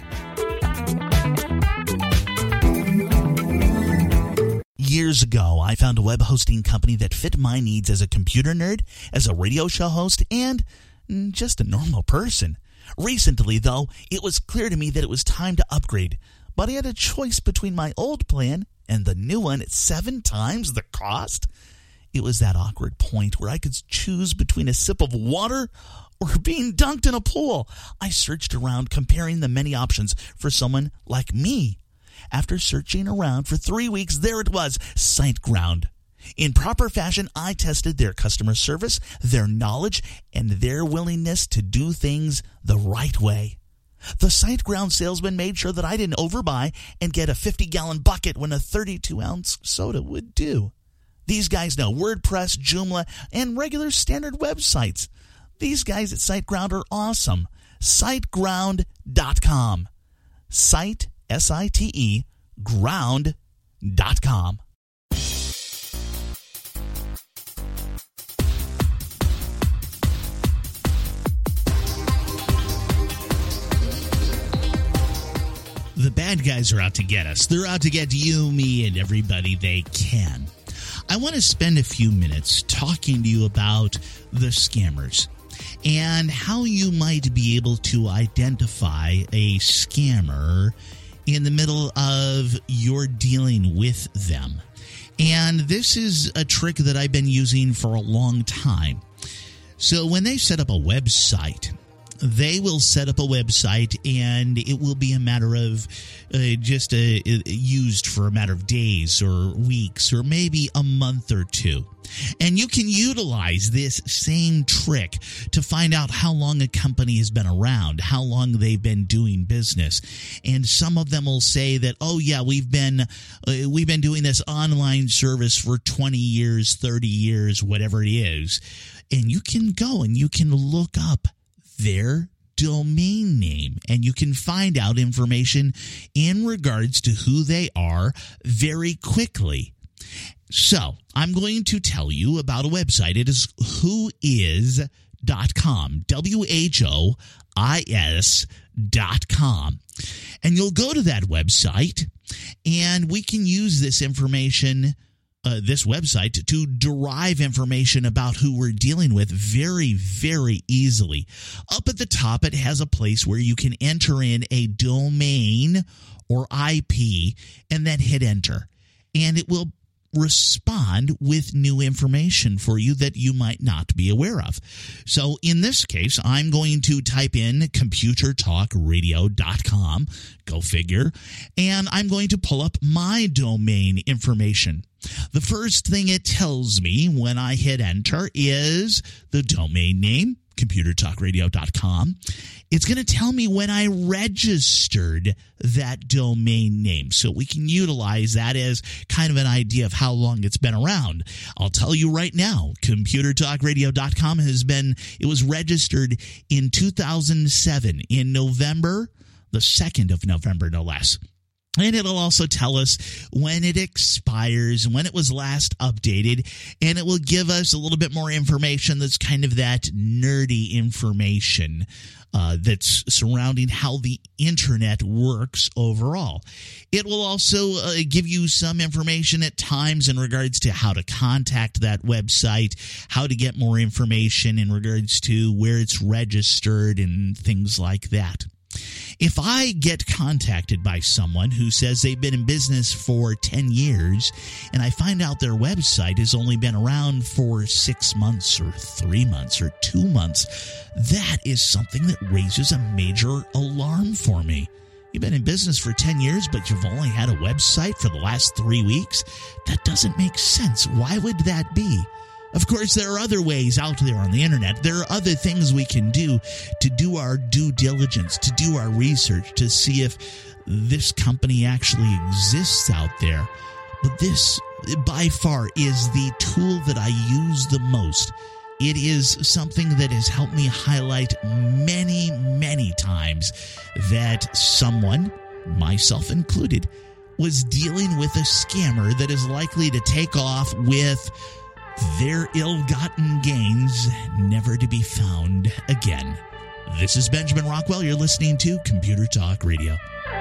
Years ago, I found a web hosting company that fit my needs as a computer nerd, as a radio show host, and just a normal person. Recently, though, it was clear to me that it was time to upgrade, but I had a choice between my old plan and the new one at 7 times the cost. It was that awkward point where I could choose between a sip of water or being dunked in a pool. I searched around, comparing the many options for someone like me. After searching around for 3 weeks, there it was, SiteGround. In proper fashion, I tested their customer service, their knowledge, and their willingness to do things the right way. The SiteGround salesman made sure that I didn't overbuy and get a 50-gallon bucket when a 32-ounce soda would do. These guys know WordPress, Joomla, and regular standard websites. These guys at SiteGround are awesome. SiteGround.com. Site, S-I-T-E, ground.com. The bad guys are out to get us. They're out to get you, me, and everybody they can. I want to spend a few minutes talking to you about the scammers and how you might be able to identify a scammer in the middle of your dealing with them. And this is a trick that I've been using for a long time. So when they set up a website, they will set up a website and it will be a matter of used for a matter of days or weeks or maybe a month or two. And you can utilize this same trick to find out how long a company has been around, how long they've been doing business. And some of them will say that, oh yeah, we've been doing this online service for 20 years, 30 years, whatever it is. And you can go and you can look up their domain name and you can find out information in regards to who they are very quickly. So I'm going to tell you about a website. It is whois.com, WHOIS.com. And you'll go to that website and we can use this information, this website, to derive information about who we're dealing with very, very easily. Up at the top, it has a place where you can enter in a domain or IP and then hit enter. And it will respond with new information for you that you might not be aware of. So in this case, I'm going to type in computertalkradio.com, go figure, and I'm going to pull up my domain information. The first thing it tells me when I hit enter is the domain name, computertalkradio.com. It's going to tell me when I registered that domain name. So we can utilize that as kind of an idea of how long it's been around. I'll tell you right now, computertalkradio.com it was registered in 2007, in November, the 2nd of November, no less. And it'll also tell us when it expires, when it was last updated, and it will give us a little bit more information that's kind of that nerdy information that's surrounding how the internet works overall. It will also give you some information at times in regards to how to contact that website, how to get more information in regards to where it's registered and things like that. If I get contacted by someone who says they've been in business for 10 years and I find out their website has only been around for 6 months or 3 months or 2 months, that is something that raises a major alarm for me. You've been in business for 10 years, but you've only had a website for the last 3 weeks? That doesn't make sense. Why would that be? Of course, there are other ways out there on the internet. There are other things we can do to do our due diligence, to do our research, to see if this company actually exists out there. But this, by far, is the tool that I use the most. It is something that has helped me highlight many, many times that someone, myself included, was dealing with a scammer that is likely to take off with their ill-gotten gains never to be found again. This is Benjamin Rockwell. You're listening to Computer Talk Radio.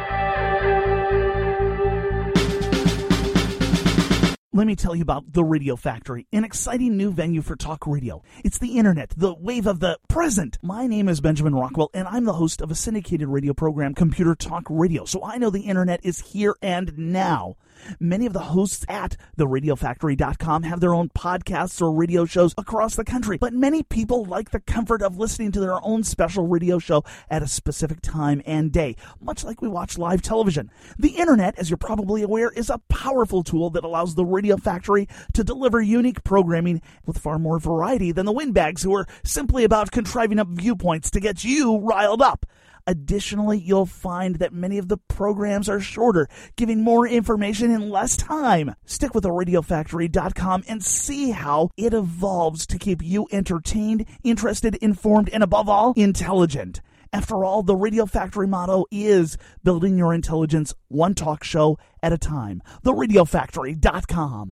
Let me tell you about The Radio Factory, an exciting new venue for talk radio. It's the internet, the wave of the present. My name is Benjamin Rockwell, and I'm the host of a syndicated radio program, Computer Talk Radio. So I know the internet is here and now. Many of the hosts at theradiofactory.com have their own podcasts or radio shows across the country, but many people like the comfort of listening to their own special radio show at a specific time and day, much like we watch live television. The internet, as you're probably aware, is a powerful tool that allows the Radio Factory to deliver unique programming with far more variety than the windbags who are simply about contriving up viewpoints to get you riled up. Additionally, you'll find that many of the programs are shorter, giving more information in less time. Stick with theradiofactory.com and see how it evolves to keep you entertained, interested, informed, and above all, intelligent. After all, the Radio Factory motto is building your intelligence one talk show at a time. theradiofactory.com.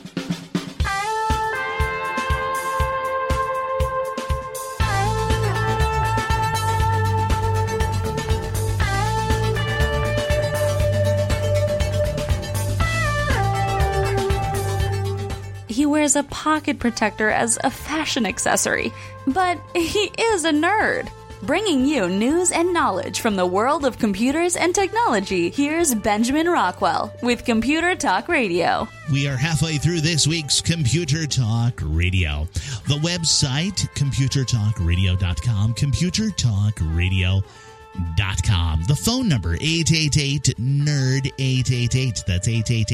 He wears a pocket protector as a fashion accessory, but he is a nerd. Bringing you news and knowledge from the world of computers and technology, here's Benjamin Rockwell with Computer Talk Radio. We are halfway through this week's Computer Talk Radio. The website, computertalkradio.com, computertalkradio.com. The phone number, 888-NERD, 888. That's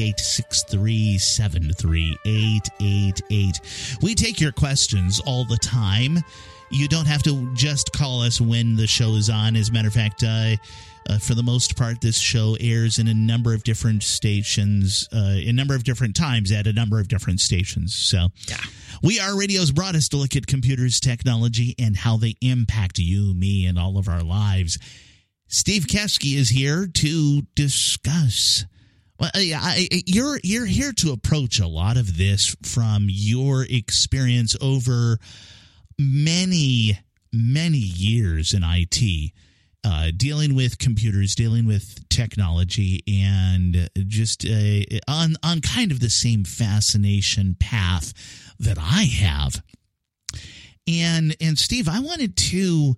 888-637-3888. We take your questions all the time. You don't have to just call us when the show is on. As a matter of fact, for the most part, this show airs in a number of different stations, a number of different times at a number of different stations. So, yeah. We are radio's broadest to look at computers, technology, and how they impact you, me, and all of our lives. Steve Kesky is here to discuss. Well, you're here to approach a lot of this from your experience over many years in IT, dealing with computers, dealing with technology, and just on kind of the same fascination path that I have. And Steve, I wanted to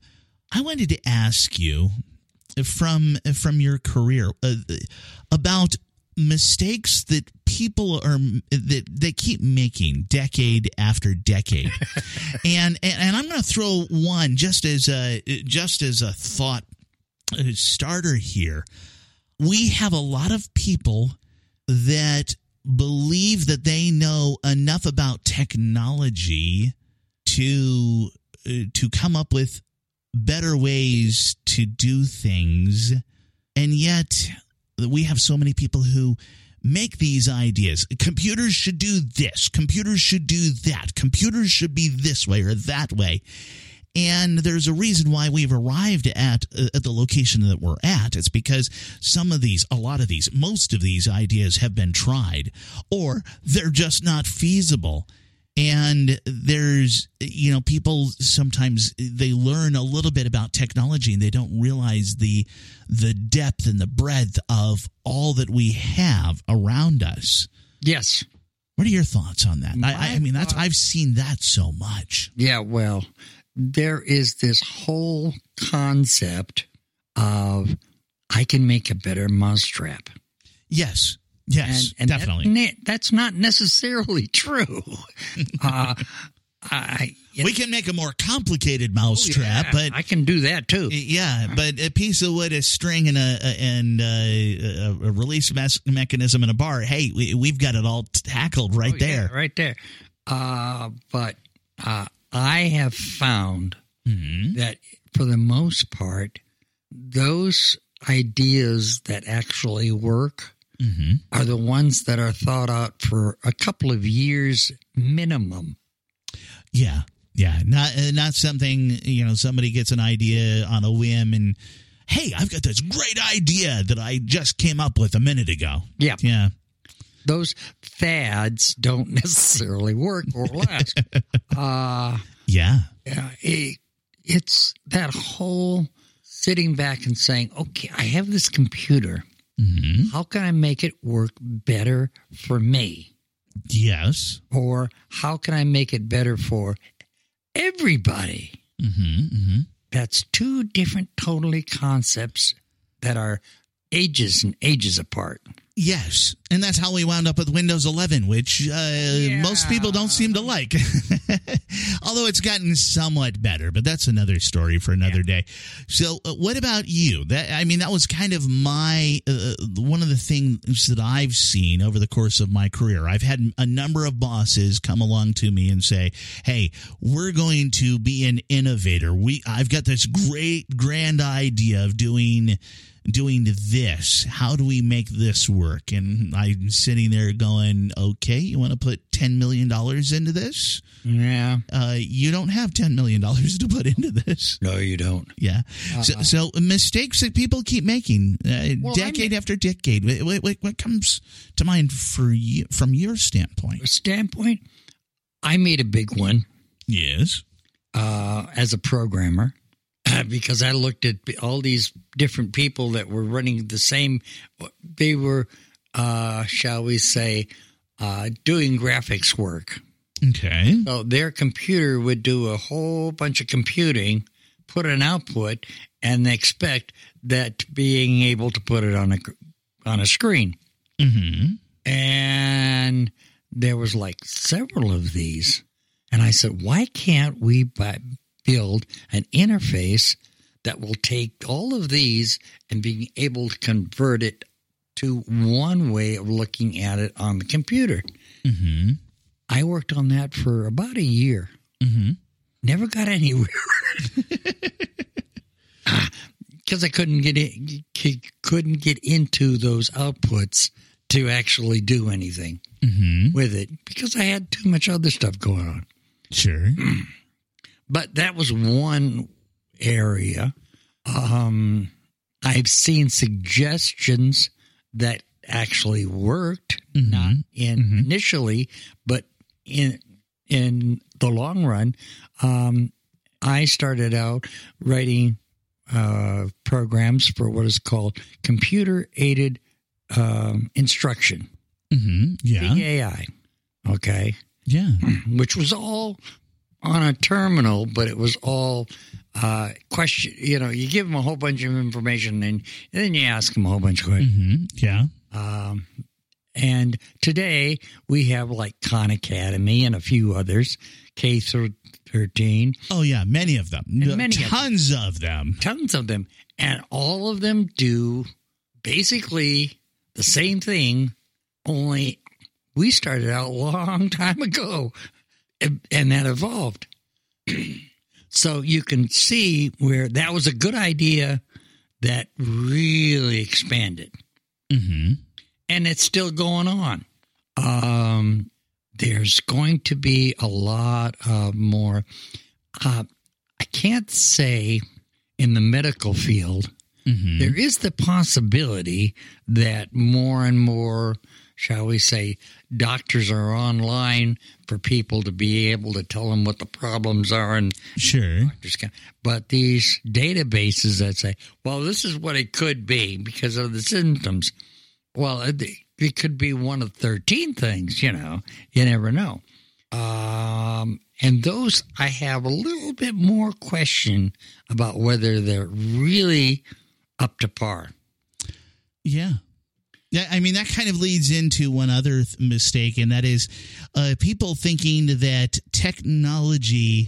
ask you from your career about mistakes that people that they keep making decade after decade. and I'm going to throw one just as a thought starter here. We have a lot of people that believe that they know enough about technology to come up with better ways to do things, and yet we have so many people who make these ideas. Computers should do this. Computers should do that. Computers should be this way or that way. And there's a reason why we've arrived at the location that we're at. It's because most of these ideas have been tried, or they're just not feasible. And there's, people sometimes they learn a little bit about technology and they don't realize the depth and the breadth of all that we have around us. Yes. What are your thoughts on that? I've seen that so much. Yeah, well, there is this whole concept of I can make a better mousetrap. Yes. Yes, and definitely. That's not necessarily true. We can make a more complicated mousetrap, but I can do that too. Yeah, but a piece of wood, a string, and a release mechanism and a bar. Hey, we've got it all tackled right there. Yeah, right there. But I have found that for the most part, those ideas that actually work are the ones that are thought out for a couple of years minimum. Yeah. Not something, somebody gets an idea on a whim and, hey, I've got this great idea that I just came up with a minute ago. Yeah. Yeah. Those fads don't necessarily work or last. Yeah. It's that whole sitting back and saying, okay, I have this computer. How can I make it work better for me? Yes. Or how can I make it better for everybody? That's two different totally concepts that are ages and ages apart. Yes, and that's how we wound up with Windows 11, which most people don't seem to like. Although it's gotten somewhat better, but that's another story for another day. So what about you? That was kind of my one of the things that I've seen over the course of my career. I've had a number of bosses come along to me and say, hey, we're going to be an innovator. I've got this great, grand idea of doing this. How do we make this work? And I'm sitting there going, okay, you want to put $10 million into this? Yeah. You don't have $10 million to put into this. No, you don't. Yeah. So mistakes that people keep making decade after decade. What comes to mind for you from your standpoint? I made a big one. Yes. As a programmer. Because I looked at all these different people that were running the same, they were, shall we say, doing graphics work. Okay. So their computer would do a whole bunch of computing, put an output, and they expect that being able to put it on a screen. Mm-hmm. And there was like several of these. And I said, why can't we build an interface that will take all of these and being able to convert it to one way of looking at it on the computer? Mm-hmm. I worked on that for about a year. Mm-hmm. Never got anywhere because I couldn't get into those outputs to actually do anything with it because I had too much other stuff going on. Sure. But that was one area. I've seen suggestions that actually worked, not initially, but in the long run. I started out writing programs for what is called computer-aided instruction. Mm-hmm. Yeah. CAI. Okay. Yeah. Which was all on a terminal, but it was all question. You give them a whole bunch of information, and then you ask them a whole bunch of questions. Mm-hmm. Yeah. And today we have like Khan Academy and a few others, K through 13. Oh yeah, many of them. Tons of them. And all of them do basically the same thing, only we started out a long time ago. And that evolved. So you can see where that was a good idea that really expanded. Mm-hmm. And it's still going on. There's going to be a lot of more. I can't say in the medical field, there is the possibility that more and more, shall we say, doctors are online for people to be able to tell them what the problems are. And sure. But these databases that say, well, this is what it could be because of the symptoms. Well, it could be one of 13 things, you never know. And those I have a little bit more question about whether they're really up to par. Yeah. Yeah, I mean, that kind of leads into one other mistake, and that is people thinking that technology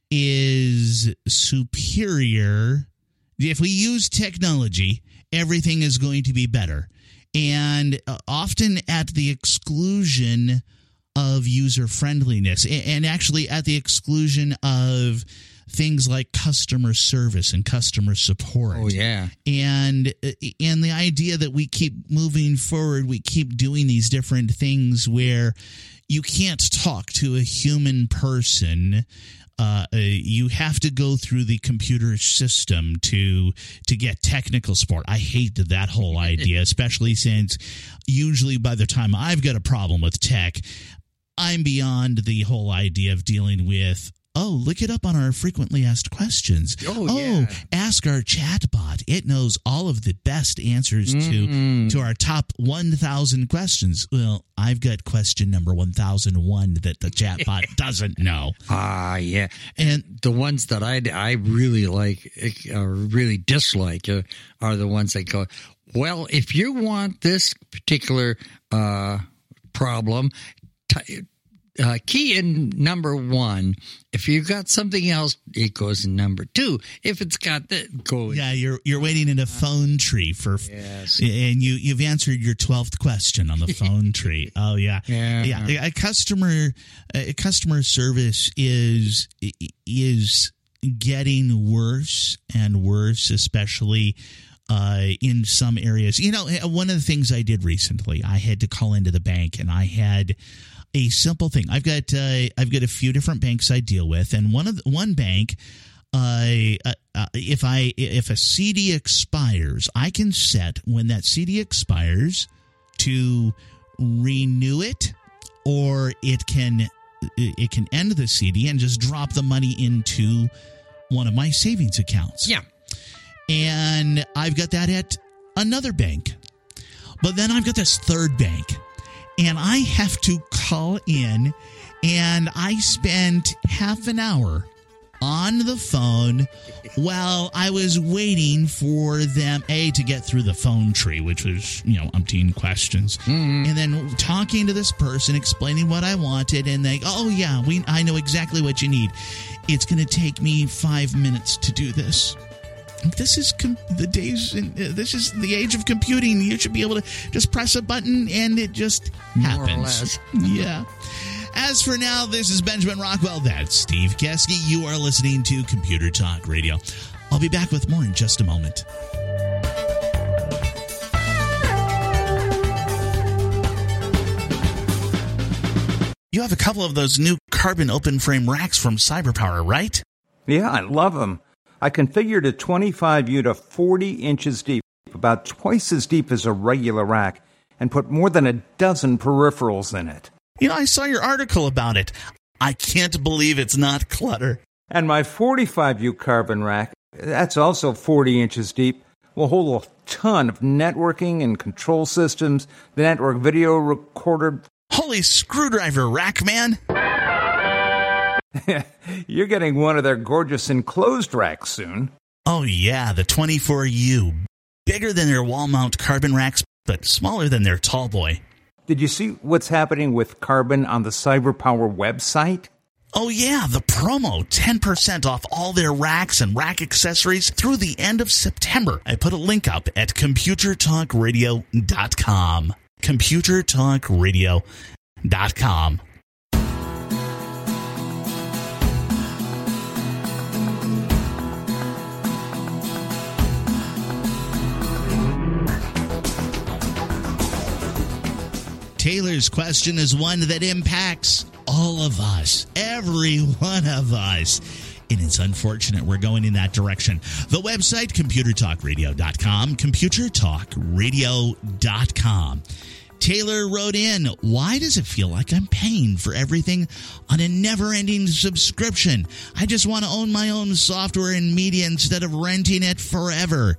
is superior. If we use technology, everything is going to be better. And often at the exclusion of user friendliness, and actually at the exclusion of things like customer service and customer support. Oh, yeah. And the idea that we keep moving forward, we keep doing these different things where you can't talk to a human person. You have to go through the computer system to get technical support. I hate that whole idea, especially since usually by the time I've got a problem with tech, I'm beyond the whole idea of dealing with, look it up on our frequently asked questions. Yeah. Ask our chatbot. It knows all of the best answers to our top 1,000 questions. Well, I've got question number 1001 that the chatbot doesn't know. Yeah. And the ones that I really like or really dislike are the ones that go, Well, if you want this particular problem, key in number 1. If you've got something else, it goes in number 2. If it's got that, goes. Yeah, you're waiting in a phone tree for. Yes. And you've answered your 12th question on the phone tree. Oh yeah. A customer service is getting worse and worse, especially in some areas. You know, one of the things I did recently, I had to call into the bank, and I had a simple thing. I've got a few different banks I deal with, and one bank, if a CD expires, I can set when that CD expires to renew it, or it can end the CD and just drop the money into one of my savings accounts. Yeah. And I've got that at another bank. But then I've got this third bank, and I have to call in, and I spent half an hour on the phone while I was waiting for them, to get through the phone tree, which was, umpteen questions. Mm-hmm. And then talking to this person, explaining what I wanted, and they, I know exactly what you need. It's going to take me 5 minutes to do this. This is this is the age of computing. You should be able to just press a button and it just happens. More or less. Yeah. As for now, this is Benjamin Rockwell. That's Steve Keski. You are listening to Computer Talk Radio. I'll be back with more in just a moment. You have a couple of those new carbon open frame racks from CyberPower, right? Yeah, I love them. I configured a 25U to 40 inches deep, about twice as deep as a regular rack, and put more than a dozen peripherals in it. I saw your article about it. I can't believe it's not clutter. And my 45U carbon rack, that's also 40 inches deep, will hold a ton of networking and control systems, the network video recorder. Holy screwdriver rack, man! You're getting one of their gorgeous enclosed racks soon. Oh yeah, the 24U. Bigger than their wall mount carbon racks, but smaller than their tall boy. Did you see what's happening with carbon on the CyberPower website? Oh yeah, the promo, 10% off all their racks and rack accessories through the end of September. I put a link up at ComputerTalkRadio.com. ComputerTalkRadio.com. Taylor's question is one that impacts all of us, every one of us. And it's unfortunate we're going in that direction. The website, ComputerTalkRadio.com, ComputerTalkRadio.com. Taylor wrote in, why does it feel like I'm paying for everything on a never-ending subscription? I just want to own my own software and media instead of renting it forever.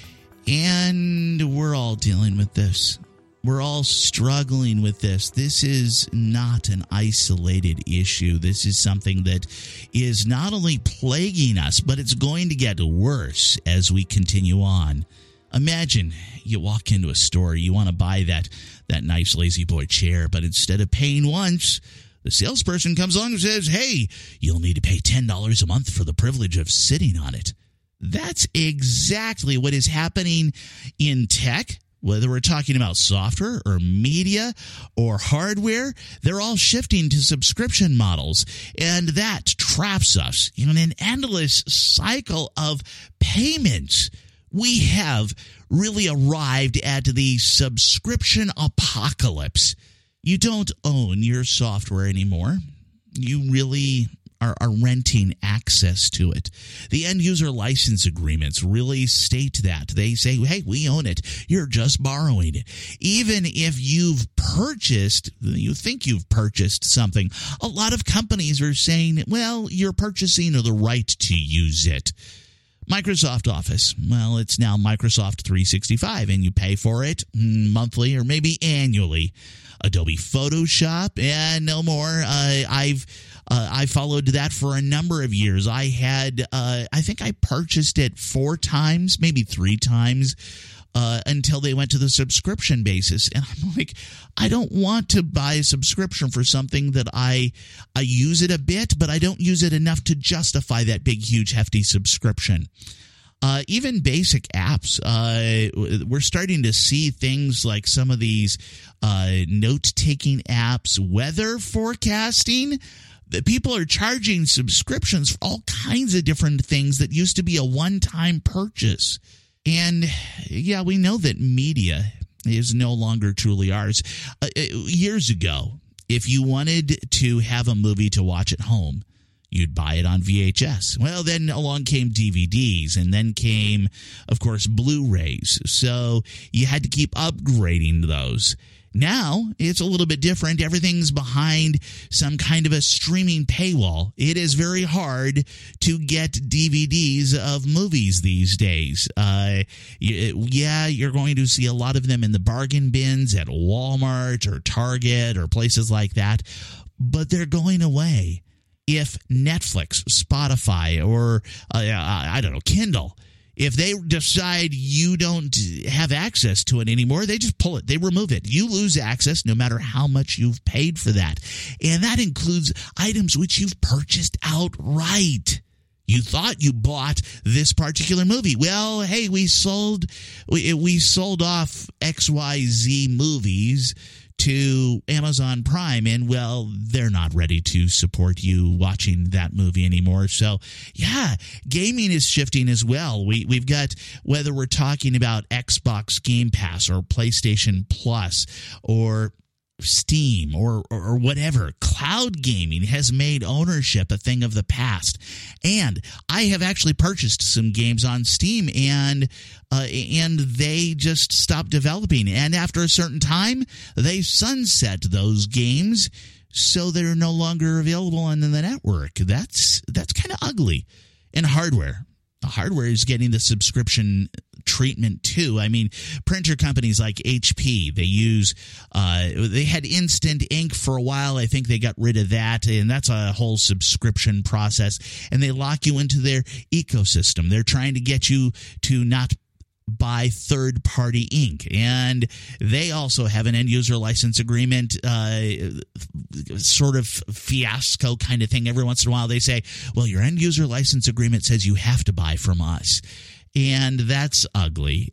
And we're all dealing with this. We're all struggling with this. This is not an isolated issue. This is something that is not only plaguing us, but it's going to get worse as we continue on. Imagine you walk into a store, you want to buy that nice Lazy Boy chair, but instead of paying once, the salesperson comes along and says, hey, you'll need to pay $10 a month for the privilege of sitting on it. That's exactly what is happening in tech. Whether we're talking about software or media or hardware, they're all shifting to subscription models. And that traps us in an endless cycle of payments. We have really arrived at the subscription apocalypse. You don't own your software anymore. You really are renting access to it. The end user license agreements really state that. They say, hey, we own it. You're just borrowing it. Even if you think you've purchased something, a lot of companies are saying, well, you're purchasing the right to use it. Microsoft Office, well, it's now Microsoft 365, and you pay for it monthly or maybe annually. Adobe Photoshop, and no more. I followed that for a number of years. I think I purchased it 4 times, maybe 3 times until they went to the subscription basis. And I'm like, I don't want to buy a subscription for something that I use it a bit, but I don't use it enough to justify that big, huge, hefty subscription. Even basic apps, we're starting to see things like some of these note-taking apps, weather forecasting. That people are charging subscriptions for all kinds of different things that used to be a one-time purchase. And yeah, we know that media is no longer truly ours. Years ago, if you wanted to have a movie to watch at home, you'd buy it on VHS. Well, then along came DVDs, and then came, of course, Blu-rays. So you had to keep upgrading those. Now, it's a little bit different. Everything's behind some kind of a streaming paywall. It is very hard to get DVDs of movies these days. You're going to see a lot of them in the bargain bins at Walmart or Target or places like that, but they're going away. If Netflix, Spotify, or, Kindle, if they decide you don't have access to it anymore, they just pull it. They remove it. You lose access no matter how much you've paid for that. And that includes items which you've purchased outright. You thought you bought this particular movie. Well, hey, we sold off XYZ movies to Amazon Prime, and well, they're not ready to support you watching that movie anymore. So yeah, gaming is shifting as well. We've got, whether we're talking about Xbox Game Pass or PlayStation Plus or Steam or whatever, cloud gaming has made ownership a thing of the past. And I have actually purchased some games on Steam, and they just stopped developing. And after a certain time, they sunset those games, so they're no longer available on the network. That's kind of ugly. And hardware. The hardware is getting the subscription treatment too. I mean, printer companies like HP, they had Instant Ink for a while. I think they got rid of that, and that's a whole subscription process. And they lock you into their ecosystem. They're trying to get you to not buy third-party ink, and they also have an end-user license agreement, sort of fiasco kind of thing. Every once in a while they say, well, your end-user license agreement says you have to buy from us, and that's ugly.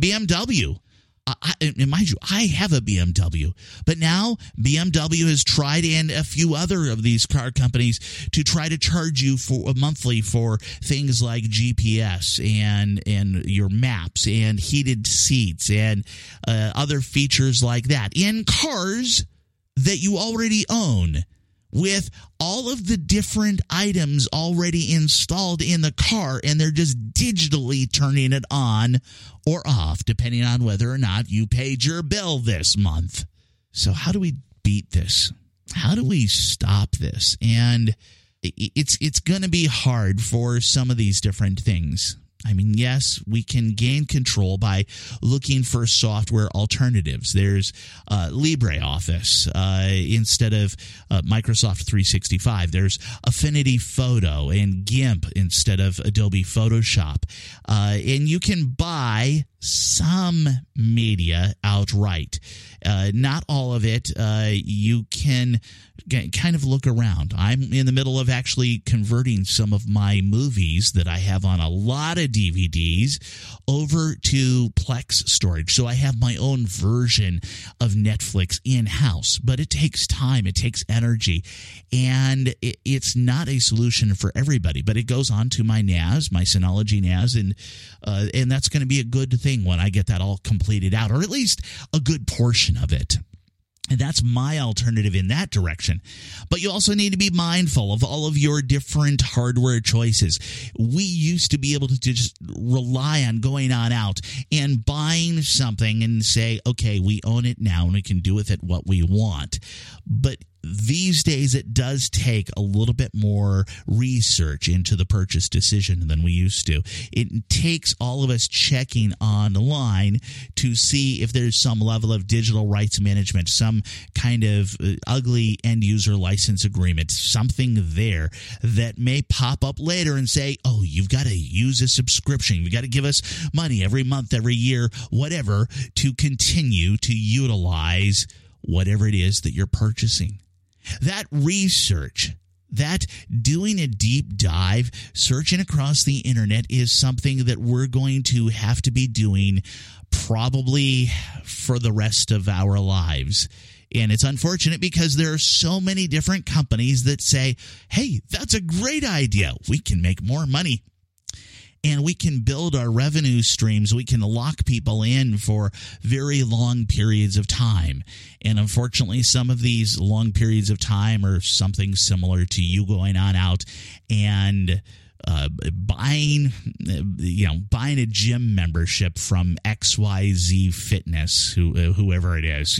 BMW. Mind you, I have a BMW, but now BMW has tried, and a few other of these car companies, to try to charge you for monthly for things like GPS and your maps and heated seats and other features like that in cars that you already own, with all of the different items already installed in the car, and they're just digitally turning it on or off, depending on whether or not you paid your bill this month. So how do we beat this? How do we stop this? And it's going to be hard for some of these different things. I mean, yes, we can gain control by looking for software alternatives. There's LibreOffice instead of Microsoft 365. There's Affinity Photo and GIMP instead of Adobe Photoshop. And you can buy some media outright. Not all of it. You can kind of look around. I'm in the middle of actually converting some of my movies that I have on a lot of DVDs over to Plex storage. So I have my own version of Netflix in-house. But it takes time. It takes energy. And it's not a solution for everybody. But it goes on to my NAS, my Synology NAS, and that's going to be a good thing when I get that all completed out, or at least a good portion of it. And that's my alternative in that direction. But you also need to be mindful of all of your different hardware choices. We used to be able to just rely on going on out and buying something and say, okay, we own it now and we can do with it what we want. But these days it does take a little bit more research into the purchase decision than we used to. It takes all of us checking online to see if there's some level of digital rights management, some kind of ugly end-user license agreement, something there that may pop up later and say, oh, you've got to use a subscription. You've got to give us money every month, every year, whatever, to continue to utilize whatever it is that you're purchasing. That research, that doing a deep dive, searching across the internet is something that we're going to have to be doing probably for the rest of our lives. And it's unfortunate because there are so many different companies that say, hey, that's a great idea. We can make more money. And we can build our revenue streams. We can lock people in for very long periods of time. And unfortunately, some of these long periods of time are something similar to you going on out and buying a gym membership from XYZ Fitness, whoever it is,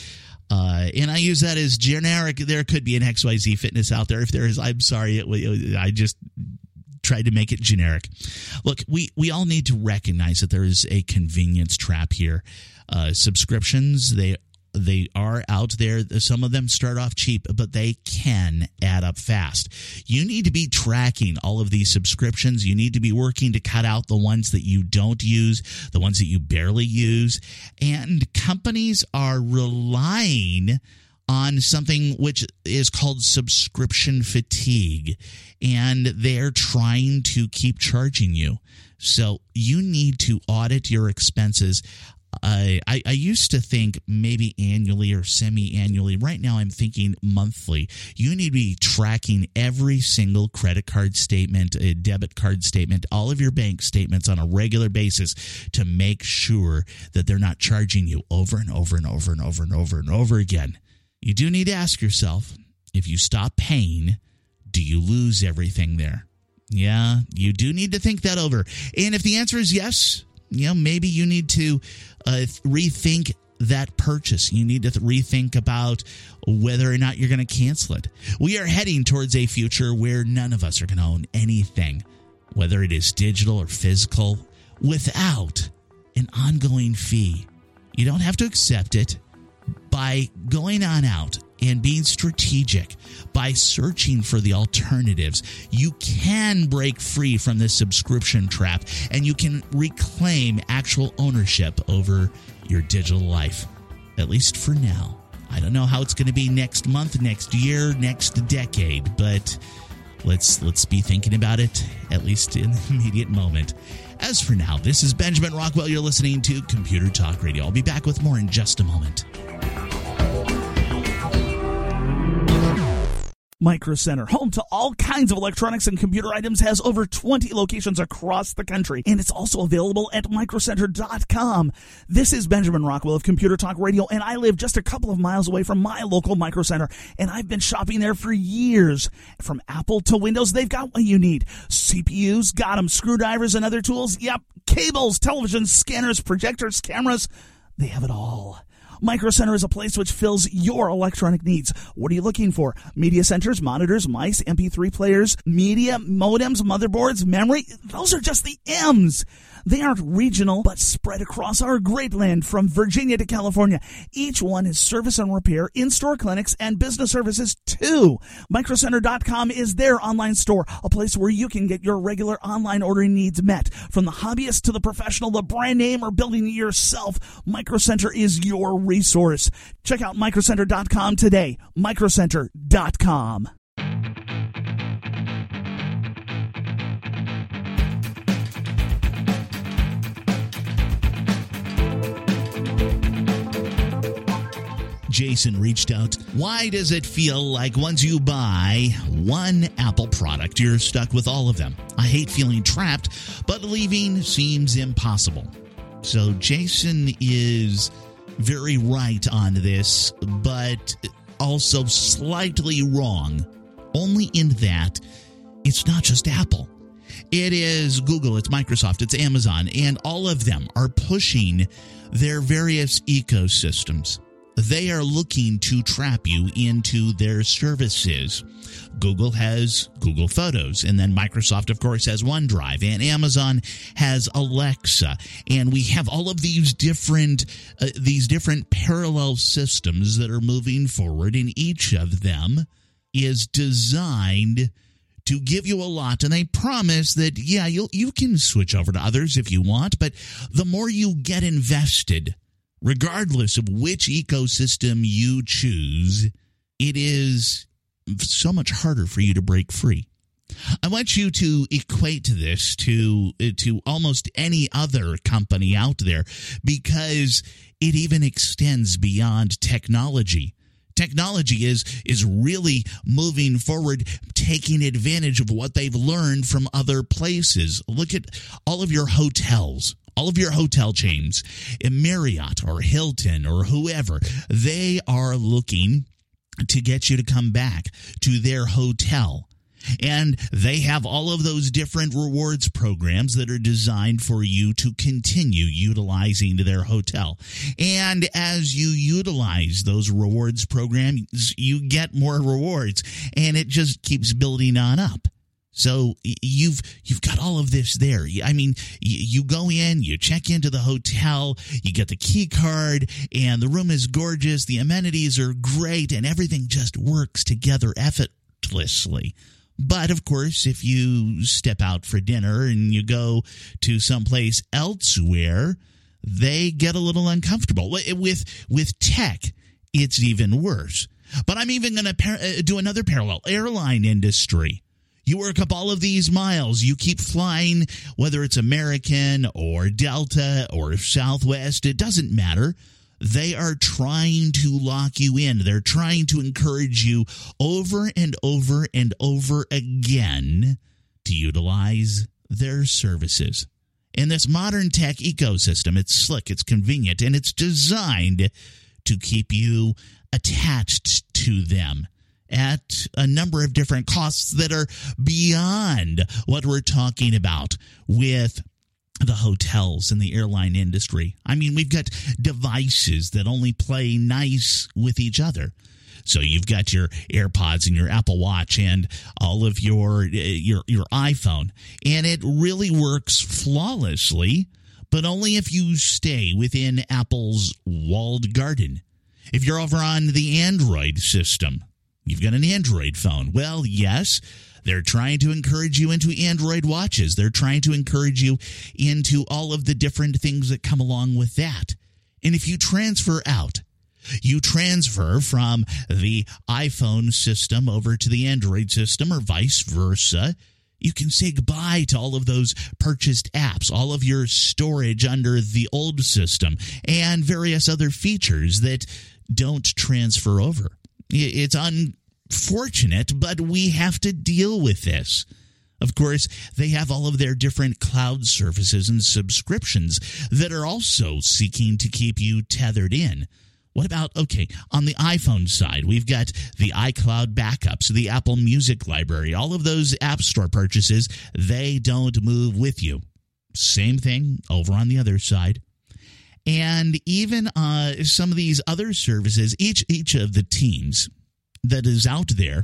and I use that as generic. There could be an XYZ Fitness out there. If there is, I'm sorry. I just tried to make it generic. Look, we all need to recognize that there is a convenience trap here. Subscriptions, they are out there. Some of them start off cheap, but they can add up fast. You need to be tracking all of these subscriptions. You need to be working to cut out the ones that you don't use, the ones that you barely use. And companies are relying on something which is called subscription fatigue, and they're trying to keep charging you. So you need to audit your expenses. I used to think maybe annually or semi-annually. Right now I'm thinking monthly. You need to be tracking every single credit card statement, a debit card statement, all of your bank statements on a regular basis to make sure that they're not charging you over and over and over and over and over and over again. You do need to ask yourself, if you stop paying, do you lose everything there? Yeah, you do need to think that over. And if the answer is yes, maybe you need to rethink that purchase. You need to rethink about whether or not you're going to cancel it. We are heading towards a future where none of us are going to own anything, whether it is digital or physical, without an ongoing fee. You don't have to accept it. By going on out and being strategic, by searching for the alternatives, you can break free from this subscription trap and you can reclaim actual ownership over your digital life, at least for now. I don't know how it's going to be next month, next year, next decade, but let's be thinking about it, at least in the immediate moment. As for now, this is Benjamin Rockwell. You're listening to Computer Talk Radio. I'll be back with more in just a moment. Micro Center, home to all kinds of electronics and computer items, has over 20 locations across the country, and it's also available at microcenter.com. This is Benjamin Rockwell of Computer Talk Radio, and I live just a couple of miles away from my local Micro Center, and I've been shopping there for years. From Apple to Windows, they've got what you need. CPUs, got them. Screwdrivers and other tools, yep. Cables, televisions, scanners, projectors, cameras, they have it all. Micro Center is a place which fills your electronic needs. What are you looking for? Media centers, monitors, mice, MP3 players, media, modems, motherboards, memory. Those are just the M's. They aren't regional, but spread across our great land from Virginia to California. Each one is service and repair, in-store clinics, and business services too. Microcenter.com is their online store, a place where you can get your regular online ordering needs met. From the hobbyist to the professional, the brand name, or building it yourself, Micro Center is your resource. Check out microcenter.com today. Microcenter.com. Jason reached out. Why does it feel like once you buy one Apple product, you're stuck with all of them? I hate feeling trapped, but leaving seems impossible. So Jason is very right on this, but also slightly wrong, only in that it's not just Apple. It is Google, it's Microsoft, it's Amazon, and all of them are pushing their various ecosystems. they are looking to trap you into their services. Google has Google Photos, and then Microsoft, of course, has OneDrive, and Amazon has Alexa, and we have all of these different parallel systems that are moving forward, and each of them is designed to give you a lot, and they promise that, yeah, you can switch over to others if you want, but the more you get invested, regardless of which ecosystem you choose, it is so much harder for you to break free. I want you to equate this to almost any other company out there, because it even extends beyond technology. Technology is really moving forward, taking advantage of what they've learned from other places. Look at all of your hotels. All of your hotel chains, Marriott or Hilton or whoever, they are looking to get you to come back to their hotel. And they have all of those different rewards programs that are designed for you to continue utilizing their hotel. And as you utilize those rewards programs, you get more rewards, and it just keeps building on up. So you've got all of this there. I mean, you go in, you check into the hotel, you get the key card, and the room is gorgeous. The amenities are great, and everything just works together effortlessly. But, of course, if you step out for dinner and you go to someplace elsewhere, they get a little uncomfortable. With tech, it's even worse. But I'm even going to do another parallel. Airline industry. You work up all of these miles. You keep flying, whether it's American or Delta or Southwest. It doesn't matter. They are trying to lock you in. They're trying to encourage you over and over and over again to utilize their services. In this modern tech ecosystem, it's slick, it's convenient, and it's designed to keep you attached to them at a number of different costs that are beyond what we're talking about with the hotels and the airline industry. I mean, we've got devices that only play nice with each other. So you've got your AirPods and your Apple Watch and all of your iPhone, and it really works flawlessly, but only if you stay within Apple's walled garden. If you're over on the Android system, you've got an Android phone. Well, yes, they're trying to encourage you into Android watches. They're trying to encourage you into all of the different things that come along with that. And if you transfer out, you transfer from the iPhone system over to the Android system or vice versa, you can say goodbye to all of those purchased apps, all of your storage under the old system, and various other features that don't transfer over. It's unfortunate, but we have to deal with this. Of course, they have all of their different cloud services and subscriptions that are also seeking to keep you tethered in. What about, on the iPhone side, we've got the iCloud backups, the Apple Music library, all of those App Store purchases, they don't move with you. Same thing over on the other side. And even some of these other services, each of the teams that is out there,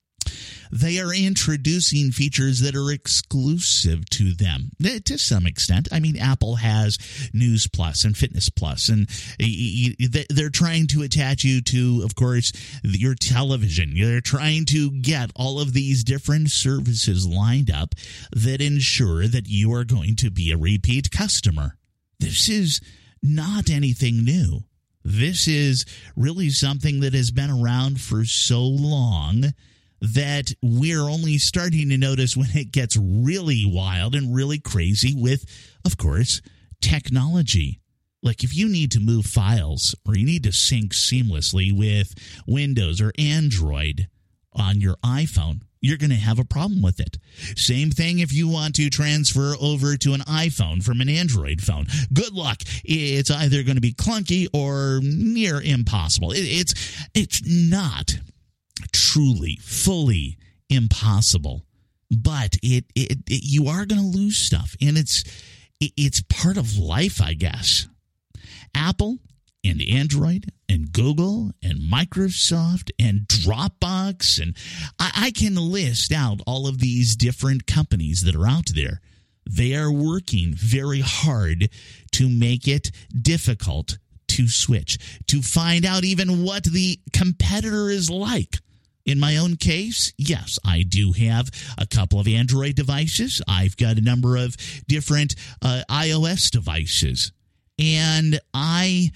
they are introducing features that are exclusive to them to some extent. I mean, Apple has News Plus and Fitness Plus, and they're trying to attach you to, of course, your television. They're trying to get all of these different services lined up that ensure that you are going to be a repeat customer. This is not anything new. This is really something that has been around for so long that we're only starting to notice when it gets really wild and really crazy with, of course, technology. Like if you need to move files or you need to sync seamlessly with Windows or Android on your iPhone, you're going to have a problem with it. Same thing if you want to transfer over to an iPhone from an Android phone. Good luck. It's either going to be clunky or near impossible. It's not truly, fully impossible, but you are going to lose stuff, and it's part of life, I guess. Apple and Android and Google and Microsoft and Dropbox. And I can list out all of these different companies that are out there. They are working very hard to make it difficult to switch, to find out even what the competitor is like. In my own case, yes, I do have a couple of Android devices. I've got a number of different iOS devices. And I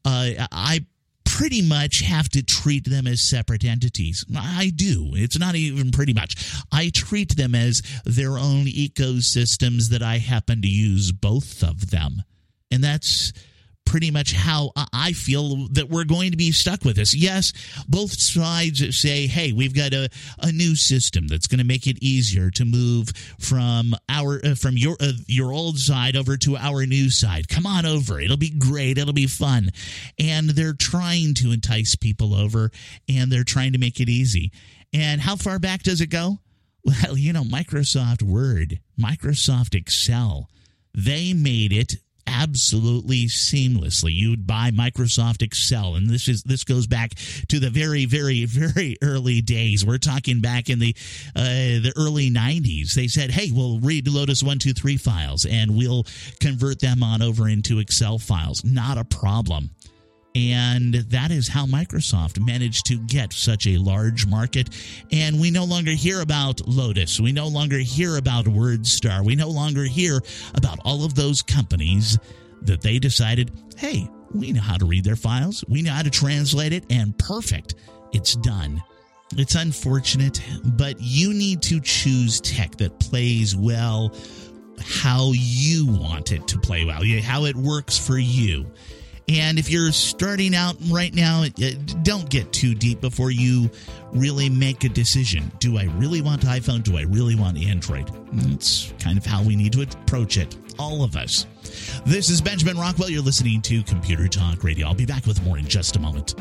pretty much have to treat them as separate entities. I do. It's not even pretty much. I treat them as their own ecosystems that I happen to use both of them. And that's pretty much how I feel that we're going to be stuck with this. Yes, both sides say, hey, we've got a new system that's going to make it easier to move from your old side over to our new side. Come on over. It'll be great. It'll be fun. And they're trying to entice people over, and they're trying to make it easy. And how far back does it go? Well, Microsoft Word, Microsoft Excel, they made it absolutely seamlessly. You'd buy Microsoft Excel, and this goes back to the very, very, very early days. We're talking back in the early 90s. They said, hey, we'll read Lotus 123 files, and we'll convert them on over into Excel files. Not a problem. And that is how Microsoft managed to get such a large market. And we no longer hear about Lotus. We no longer hear about WordStar. We no longer hear about all of those companies that they decided, hey, we know how to read their files. We know how to translate it, and perfect. It's done. It's unfortunate, but you need to choose tech that plays well how you want it to play well, how it works for you. And if you're starting out right now, don't get too deep before you really make a decision. Do I really want iPhone? Do I really want Android? That's kind of how we need to approach it, all of us. This is Benjamin Rockwell. You're listening to Computer Talk Radio. I'll be back with more in just a moment.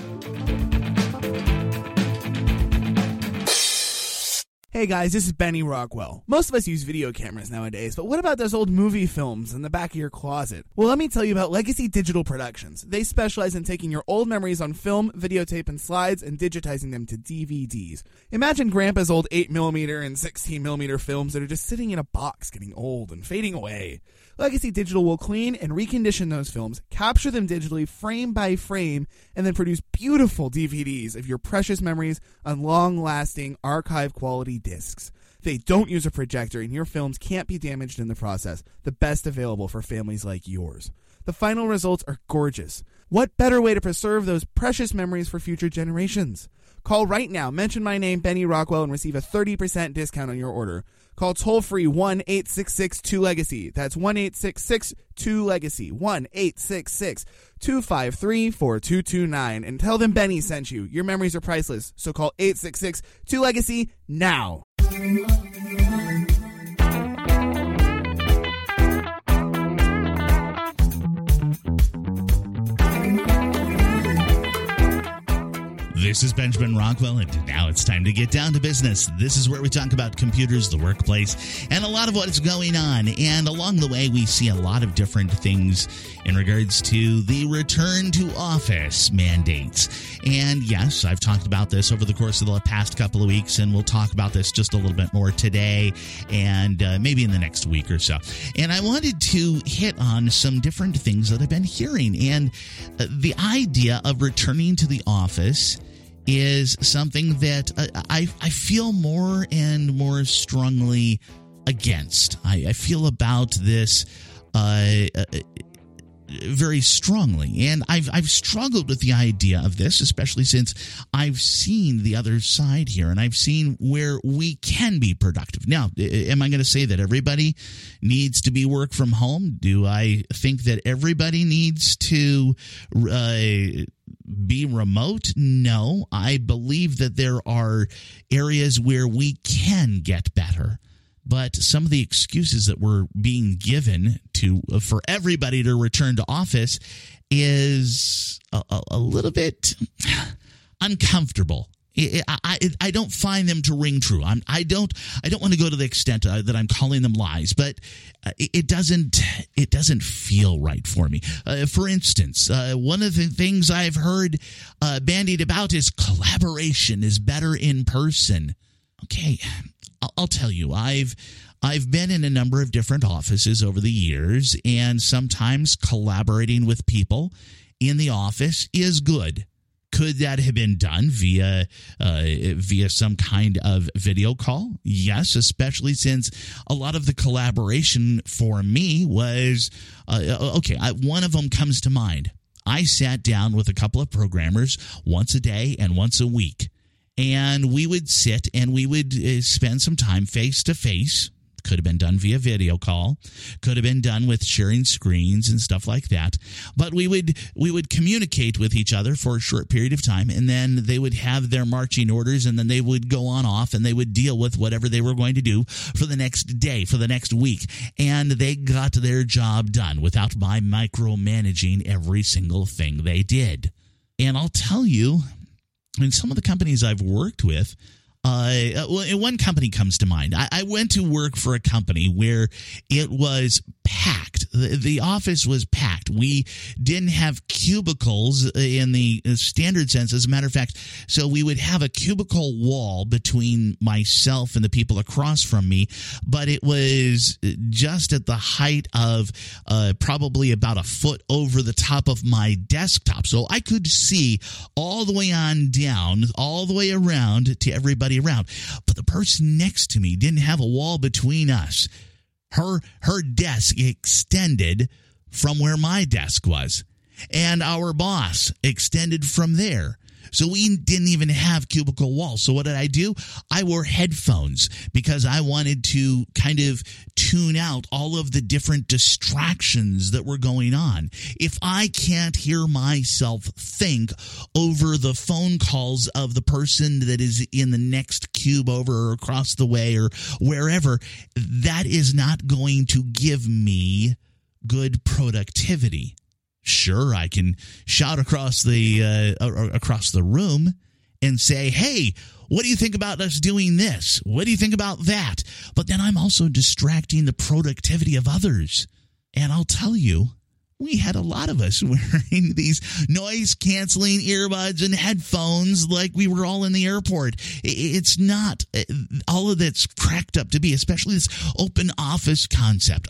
Hey guys, this is Benny Rockwell. Most of us use video cameras nowadays, but what about those old movie films in the back of your closet? Well, let me tell you about Legacy Digital Productions. They specialize in taking your old memories on film, videotape, and slides and digitizing them to DVDs. Imagine Grandpa's old 8mm and 16mm films that are just sitting in a box getting old and fading away. Legacy Digital will clean and recondition those films, capture them digitally frame by frame, and then produce beautiful DVDs of your precious memories on long-lasting, archive-quality discs. They don't use a projector, and your films can't be damaged in the process, the best available for families like yours. The final results are gorgeous. What better way to preserve those precious memories for future generations? Call right now, mention my name, Benny Rockwell, and receive a 30% discount on your order. Call toll-free 1-866-2-LEGACY. That's 1-866-2-LEGACY. 1-866-253-4229. And tell them Benny sent you. Your memories are priceless. So call 866-2-LEGACY now. This is Benjamin Rockwell, and now it's time to get down to business. This is where we talk about computers, the workplace, and a lot of what's going on. And along the way, we see a lot of different things in regards to the return to office mandates. And yes, I've talked about this over the course of the past couple of weeks, and we'll talk about this just a little bit more today and maybe in the next week or so. And I wanted to hit on some different things that I've been hearing. And the idea of returning to the office is something that I feel more and more strongly against. I feel about this very strongly, and I've struggled with the idea of this, especially since I've seen the other side here, and I've seen where we can be productive. Now, am I going to say that everybody needs to be work from home? Do I think that everybody needs to be remote? No, I believe that there are areas where we can get better. But some of the excuses that were being given for everybody to return to office is a little bit uncomfortable. I don't find them to ring true. I don't want to go to the extent that I'm calling them lies, but it doesn't feel right for me. For instance, one of the things I've heard bandied about is collaboration is better in person. Okay, I'll tell you, I've been in a number of different offices over the years, and sometimes collaborating with people in the office is good. Could that have been done via some kind of video call? Yes, especially since a lot of the collaboration for me was, one of them comes to mind. I sat down with a couple of programmers once a day and once a week, and we would sit and we would spend some time face-to-face. Could have been done via video call, could have been done with sharing screens and stuff like that. But we would communicate with each other for a short period of time, and then they would have their marching orders, and then they would go on off and they would deal with whatever they were going to do for the next day, for the next week. And they got their job done without my micromanaging every single thing they did. And I'll tell you, in some of the companies I've worked with, one company comes to mind. I went to work for a company where it was packed. The office was packed. We didn't have cubicles in the standard sense. As a matter of fact, so we would have a cubicle wall between myself and the people across from me, but it was just at the height of probably about a foot over the top of my desktop. So I could see all the way on down, all the way around to everybody around. But the person next to me didn't have a wall between us. Her desk extended from where my desk was, and our boss extended from there. So we didn't even have cubicle walls. So what did I do? I wore headphones because I wanted to kind of tune out all of the different distractions that were going on. If I can't hear myself think over the phone calls of the person that is in the next cube over or across the way or wherever, that is not going to give me good productivity. Sure, I can shout across the room and say, hey, what do you think about us doing this? What do you think about that? But then I'm also distracting the productivity of others. And I'll tell you, we had a lot of us wearing these noise-canceling earbuds and headphones like we were all in the airport. It's not all of that's cracked up to be, especially this open office concept.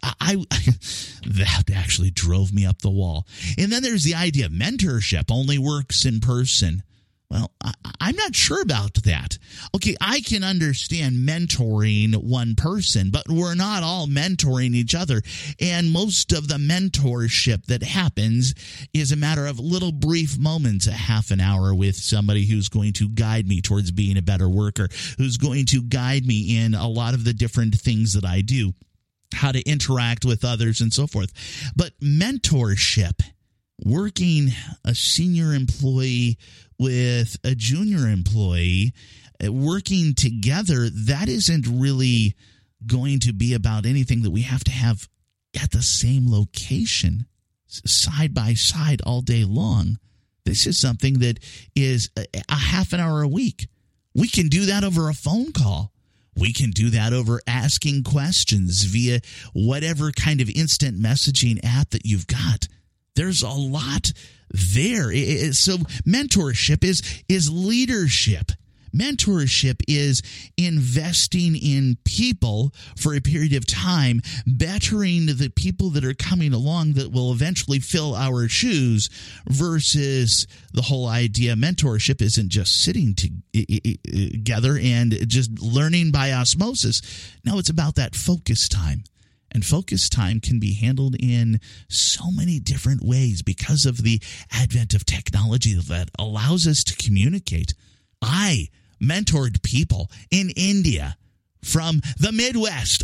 That actually drove me up the wall. And then there's the idea of mentorship only works in person. Well, I'm not sure about that. Okay, I can understand mentoring one person, but we're not all mentoring each other. And most of the mentorship that happens is a matter of little brief moments, a half an hour with somebody who's going to guide me towards being a better worker, who's going to guide me in a lot of the different things that I do, how to interact with others and so forth. But mentorship, working a senior employee with a junior employee, working together, that isn't really going to be about anything that we have to have at the same location, side by side all day long. This is something that is a half an hour a week. We can do that over a phone call. We can do that over asking questions via whatever kind of instant messaging app that you've got. There's a lot there. So mentorship is leadership. Mentorship is investing in people for a period of time, bettering the people that are coming along that will eventually fill our shoes, versus the whole idea mentorship isn't just sitting together and just learning by osmosis. No, it's about that focus time. And focus time can be handled in so many different ways because of the advent of technology that allows us to communicate. I mentored people in India from the Midwest.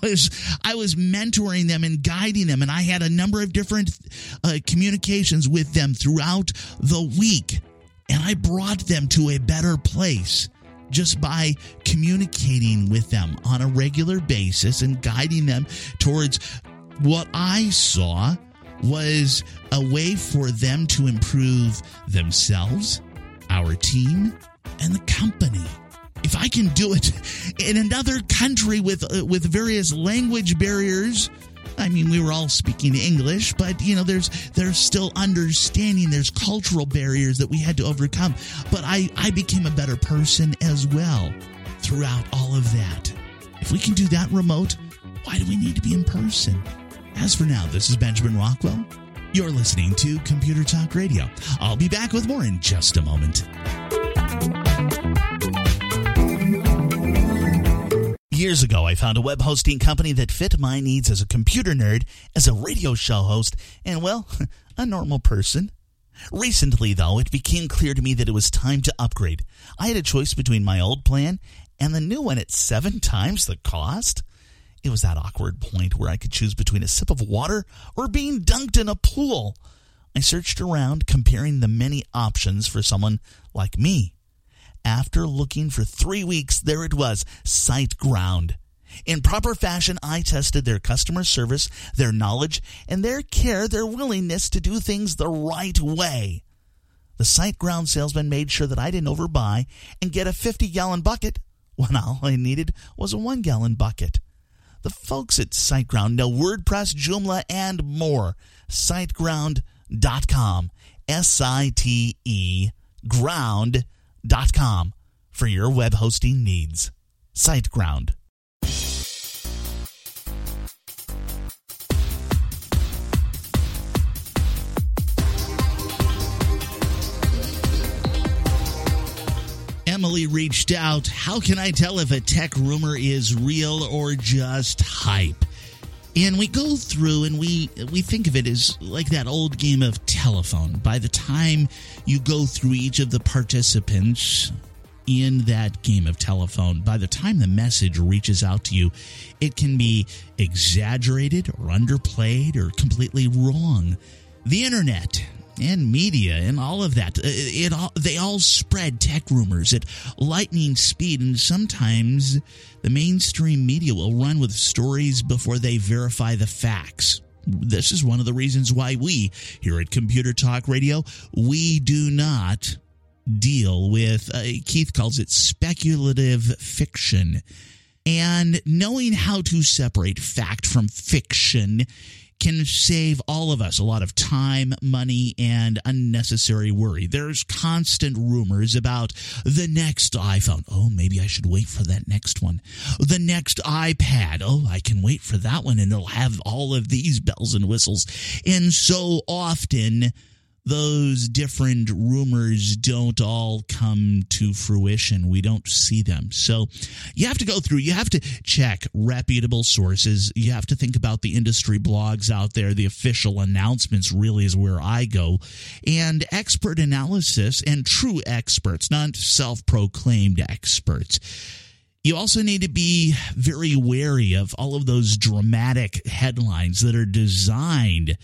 I was mentoring them and guiding them, and I had a number of different communications with them throughout the week. And I brought them to a better place just by communicating with them on a regular basis and guiding them towards what I saw was a way for them to improve themselves, our team, and the company. If I can do it in another country with various language barriers, I mean, we were all speaking English, but, there's still understanding. There's cultural barriers that we had to overcome. But I became a better person as well throughout all of that. If we can do that remote, why do we need to be in person? As for now, this is Benjamin Rockwell. You're listening to Computer Talk Radio. I'll be back with more in just a moment. Years ago, I found a web hosting company that fit my needs as a computer nerd, as a radio show host, and, well, a normal person. Recently, though, it became clear to me that it was time to upgrade. I had a choice between my old plan and the new one at 7 times the cost. It was that awkward point where I could choose between a sip of water or being dunked in a pool. I searched around, comparing the many options for someone like me. After looking for 3 weeks, there it was, SiteGround. In proper fashion, I tested their customer service, their knowledge, and their care, their willingness to do things the right way. The SiteGround salesman made sure that I didn't overbuy and get a 50-gallon bucket when all I needed was a 1-gallon bucket. The folks at SiteGround know WordPress, Joomla, and more. SiteGround.com. SITE ground.com for your web hosting needs. SiteGround. Emily reached out. How can I tell if a tech rumor is real or just hype? And we go through and we think of it as like that old game of telephone. By the time you go through each of the participants in that game of telephone, by the time the message reaches out to you, it can be exaggerated or underplayed or completely wrong. The internet and media and all of that, they all spread tech rumors at lightning speed, and sometimes the mainstream media will run with stories before they verify the facts. This is one of the reasons why we, here at Computer Talk Radio, we do not deal with, Keith calls it speculative fiction. And knowing how to separate fact from fiction can save all of us a lot of time, money, and unnecessary worry. There's constant rumors about the next iPhone. Oh, maybe I should wait for that next one. The next iPad. Oh, I can wait for that one, and it'll have all of these bells and whistles. And so often, those different rumors don't all come to fruition. We don't see them. So you have to go through, you have to check reputable sources. You have to think about the industry blogs out there. The official announcements really is where I go. And expert analysis and true experts, not self-proclaimed experts. You also need to be very wary of all of those dramatic headlines that are designed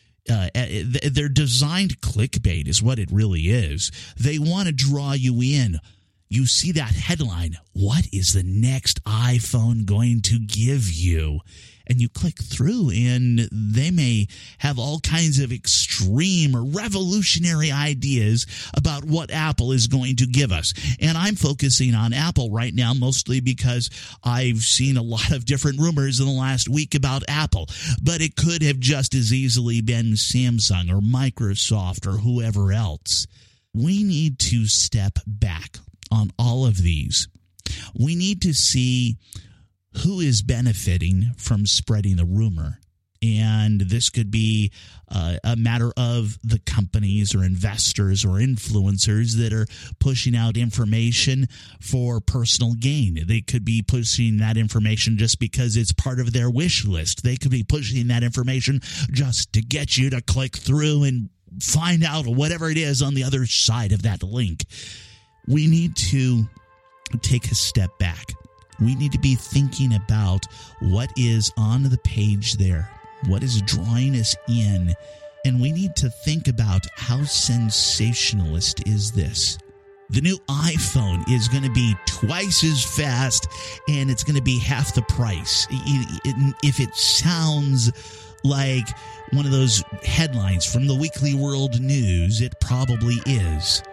they're designed clickbait is what it really is. They want to draw you in. You see that headline, what is the next iPhone going to give you? And you click through, and they may have all kinds of extreme or revolutionary ideas about what Apple is going to give us. And I'm focusing on Apple right now, mostly because I've seen a lot of different rumors in the last week about Apple. But it could have just as easily been Samsung or Microsoft or whoever else. We need to step back on all of these. We need to see who is benefiting from spreading the rumor. And this could be a matter of the companies or investors or influencers that are pushing out information for personal gain. They could be pushing that information just because it's part of their wish list. They could be pushing that information just to get you to click through and find out whatever it is on the other side of that link. We need to take a step back. We need to be thinking about what is on the page there, what is drawing us in, and we need to think about how sensationalist is this. The new iPhone is going to be twice as fast, and it's going to be half the price. If it sounds like one of those headlines from the Weekly World News, it probably is.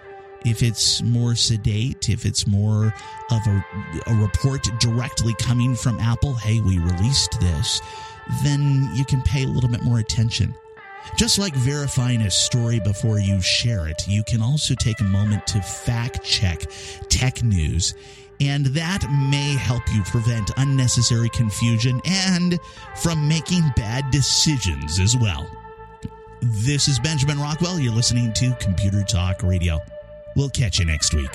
If it's more sedate, if it's more of a report directly coming from Apple, hey, we released this, then you can pay a little bit more attention. Just like verifying a story before you share it, you can also take a moment to fact-check tech news, and that may help you prevent unnecessary confusion and from making bad decisions as well. This is Benjamin Rockwell. You're listening to Computer Talk Radio. We'll catch you next week.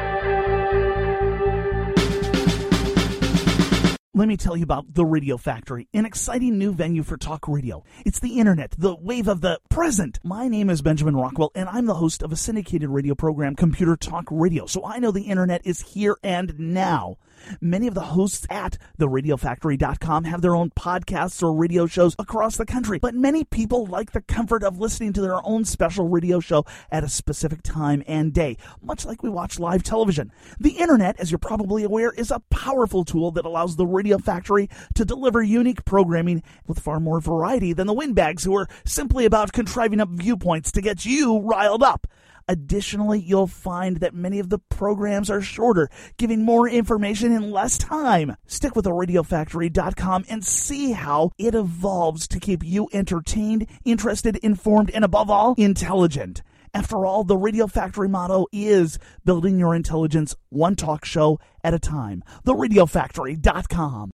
Let me tell you about The Radio Factory, an exciting new venue for talk radio. It's the internet, the wave of the present. My name is Benjamin Rockwell, and I'm the host of a syndicated radio program, Computer Talk Radio, so I know the internet is here and now. Many of the hosts at theradiofactory.com have their own podcasts or radio shows across the country, but many people like the comfort of listening to their own special radio show at a specific time and day, much like we watch live television. The internet, as you're probably aware, is a powerful tool that allows the Radio Factory to deliver unique programming with far more variety than the windbags who are simply about contriving up viewpoints to get you riled up. Additionally, you'll find that many of the programs are shorter, giving more information in less time. Stick with theradiofactory.com and see how it evolves to keep you entertained, interested, informed, and above all, intelligent. After all, the Radio Factory motto is building your intelligence one talk show at a time. theradiofactory.com.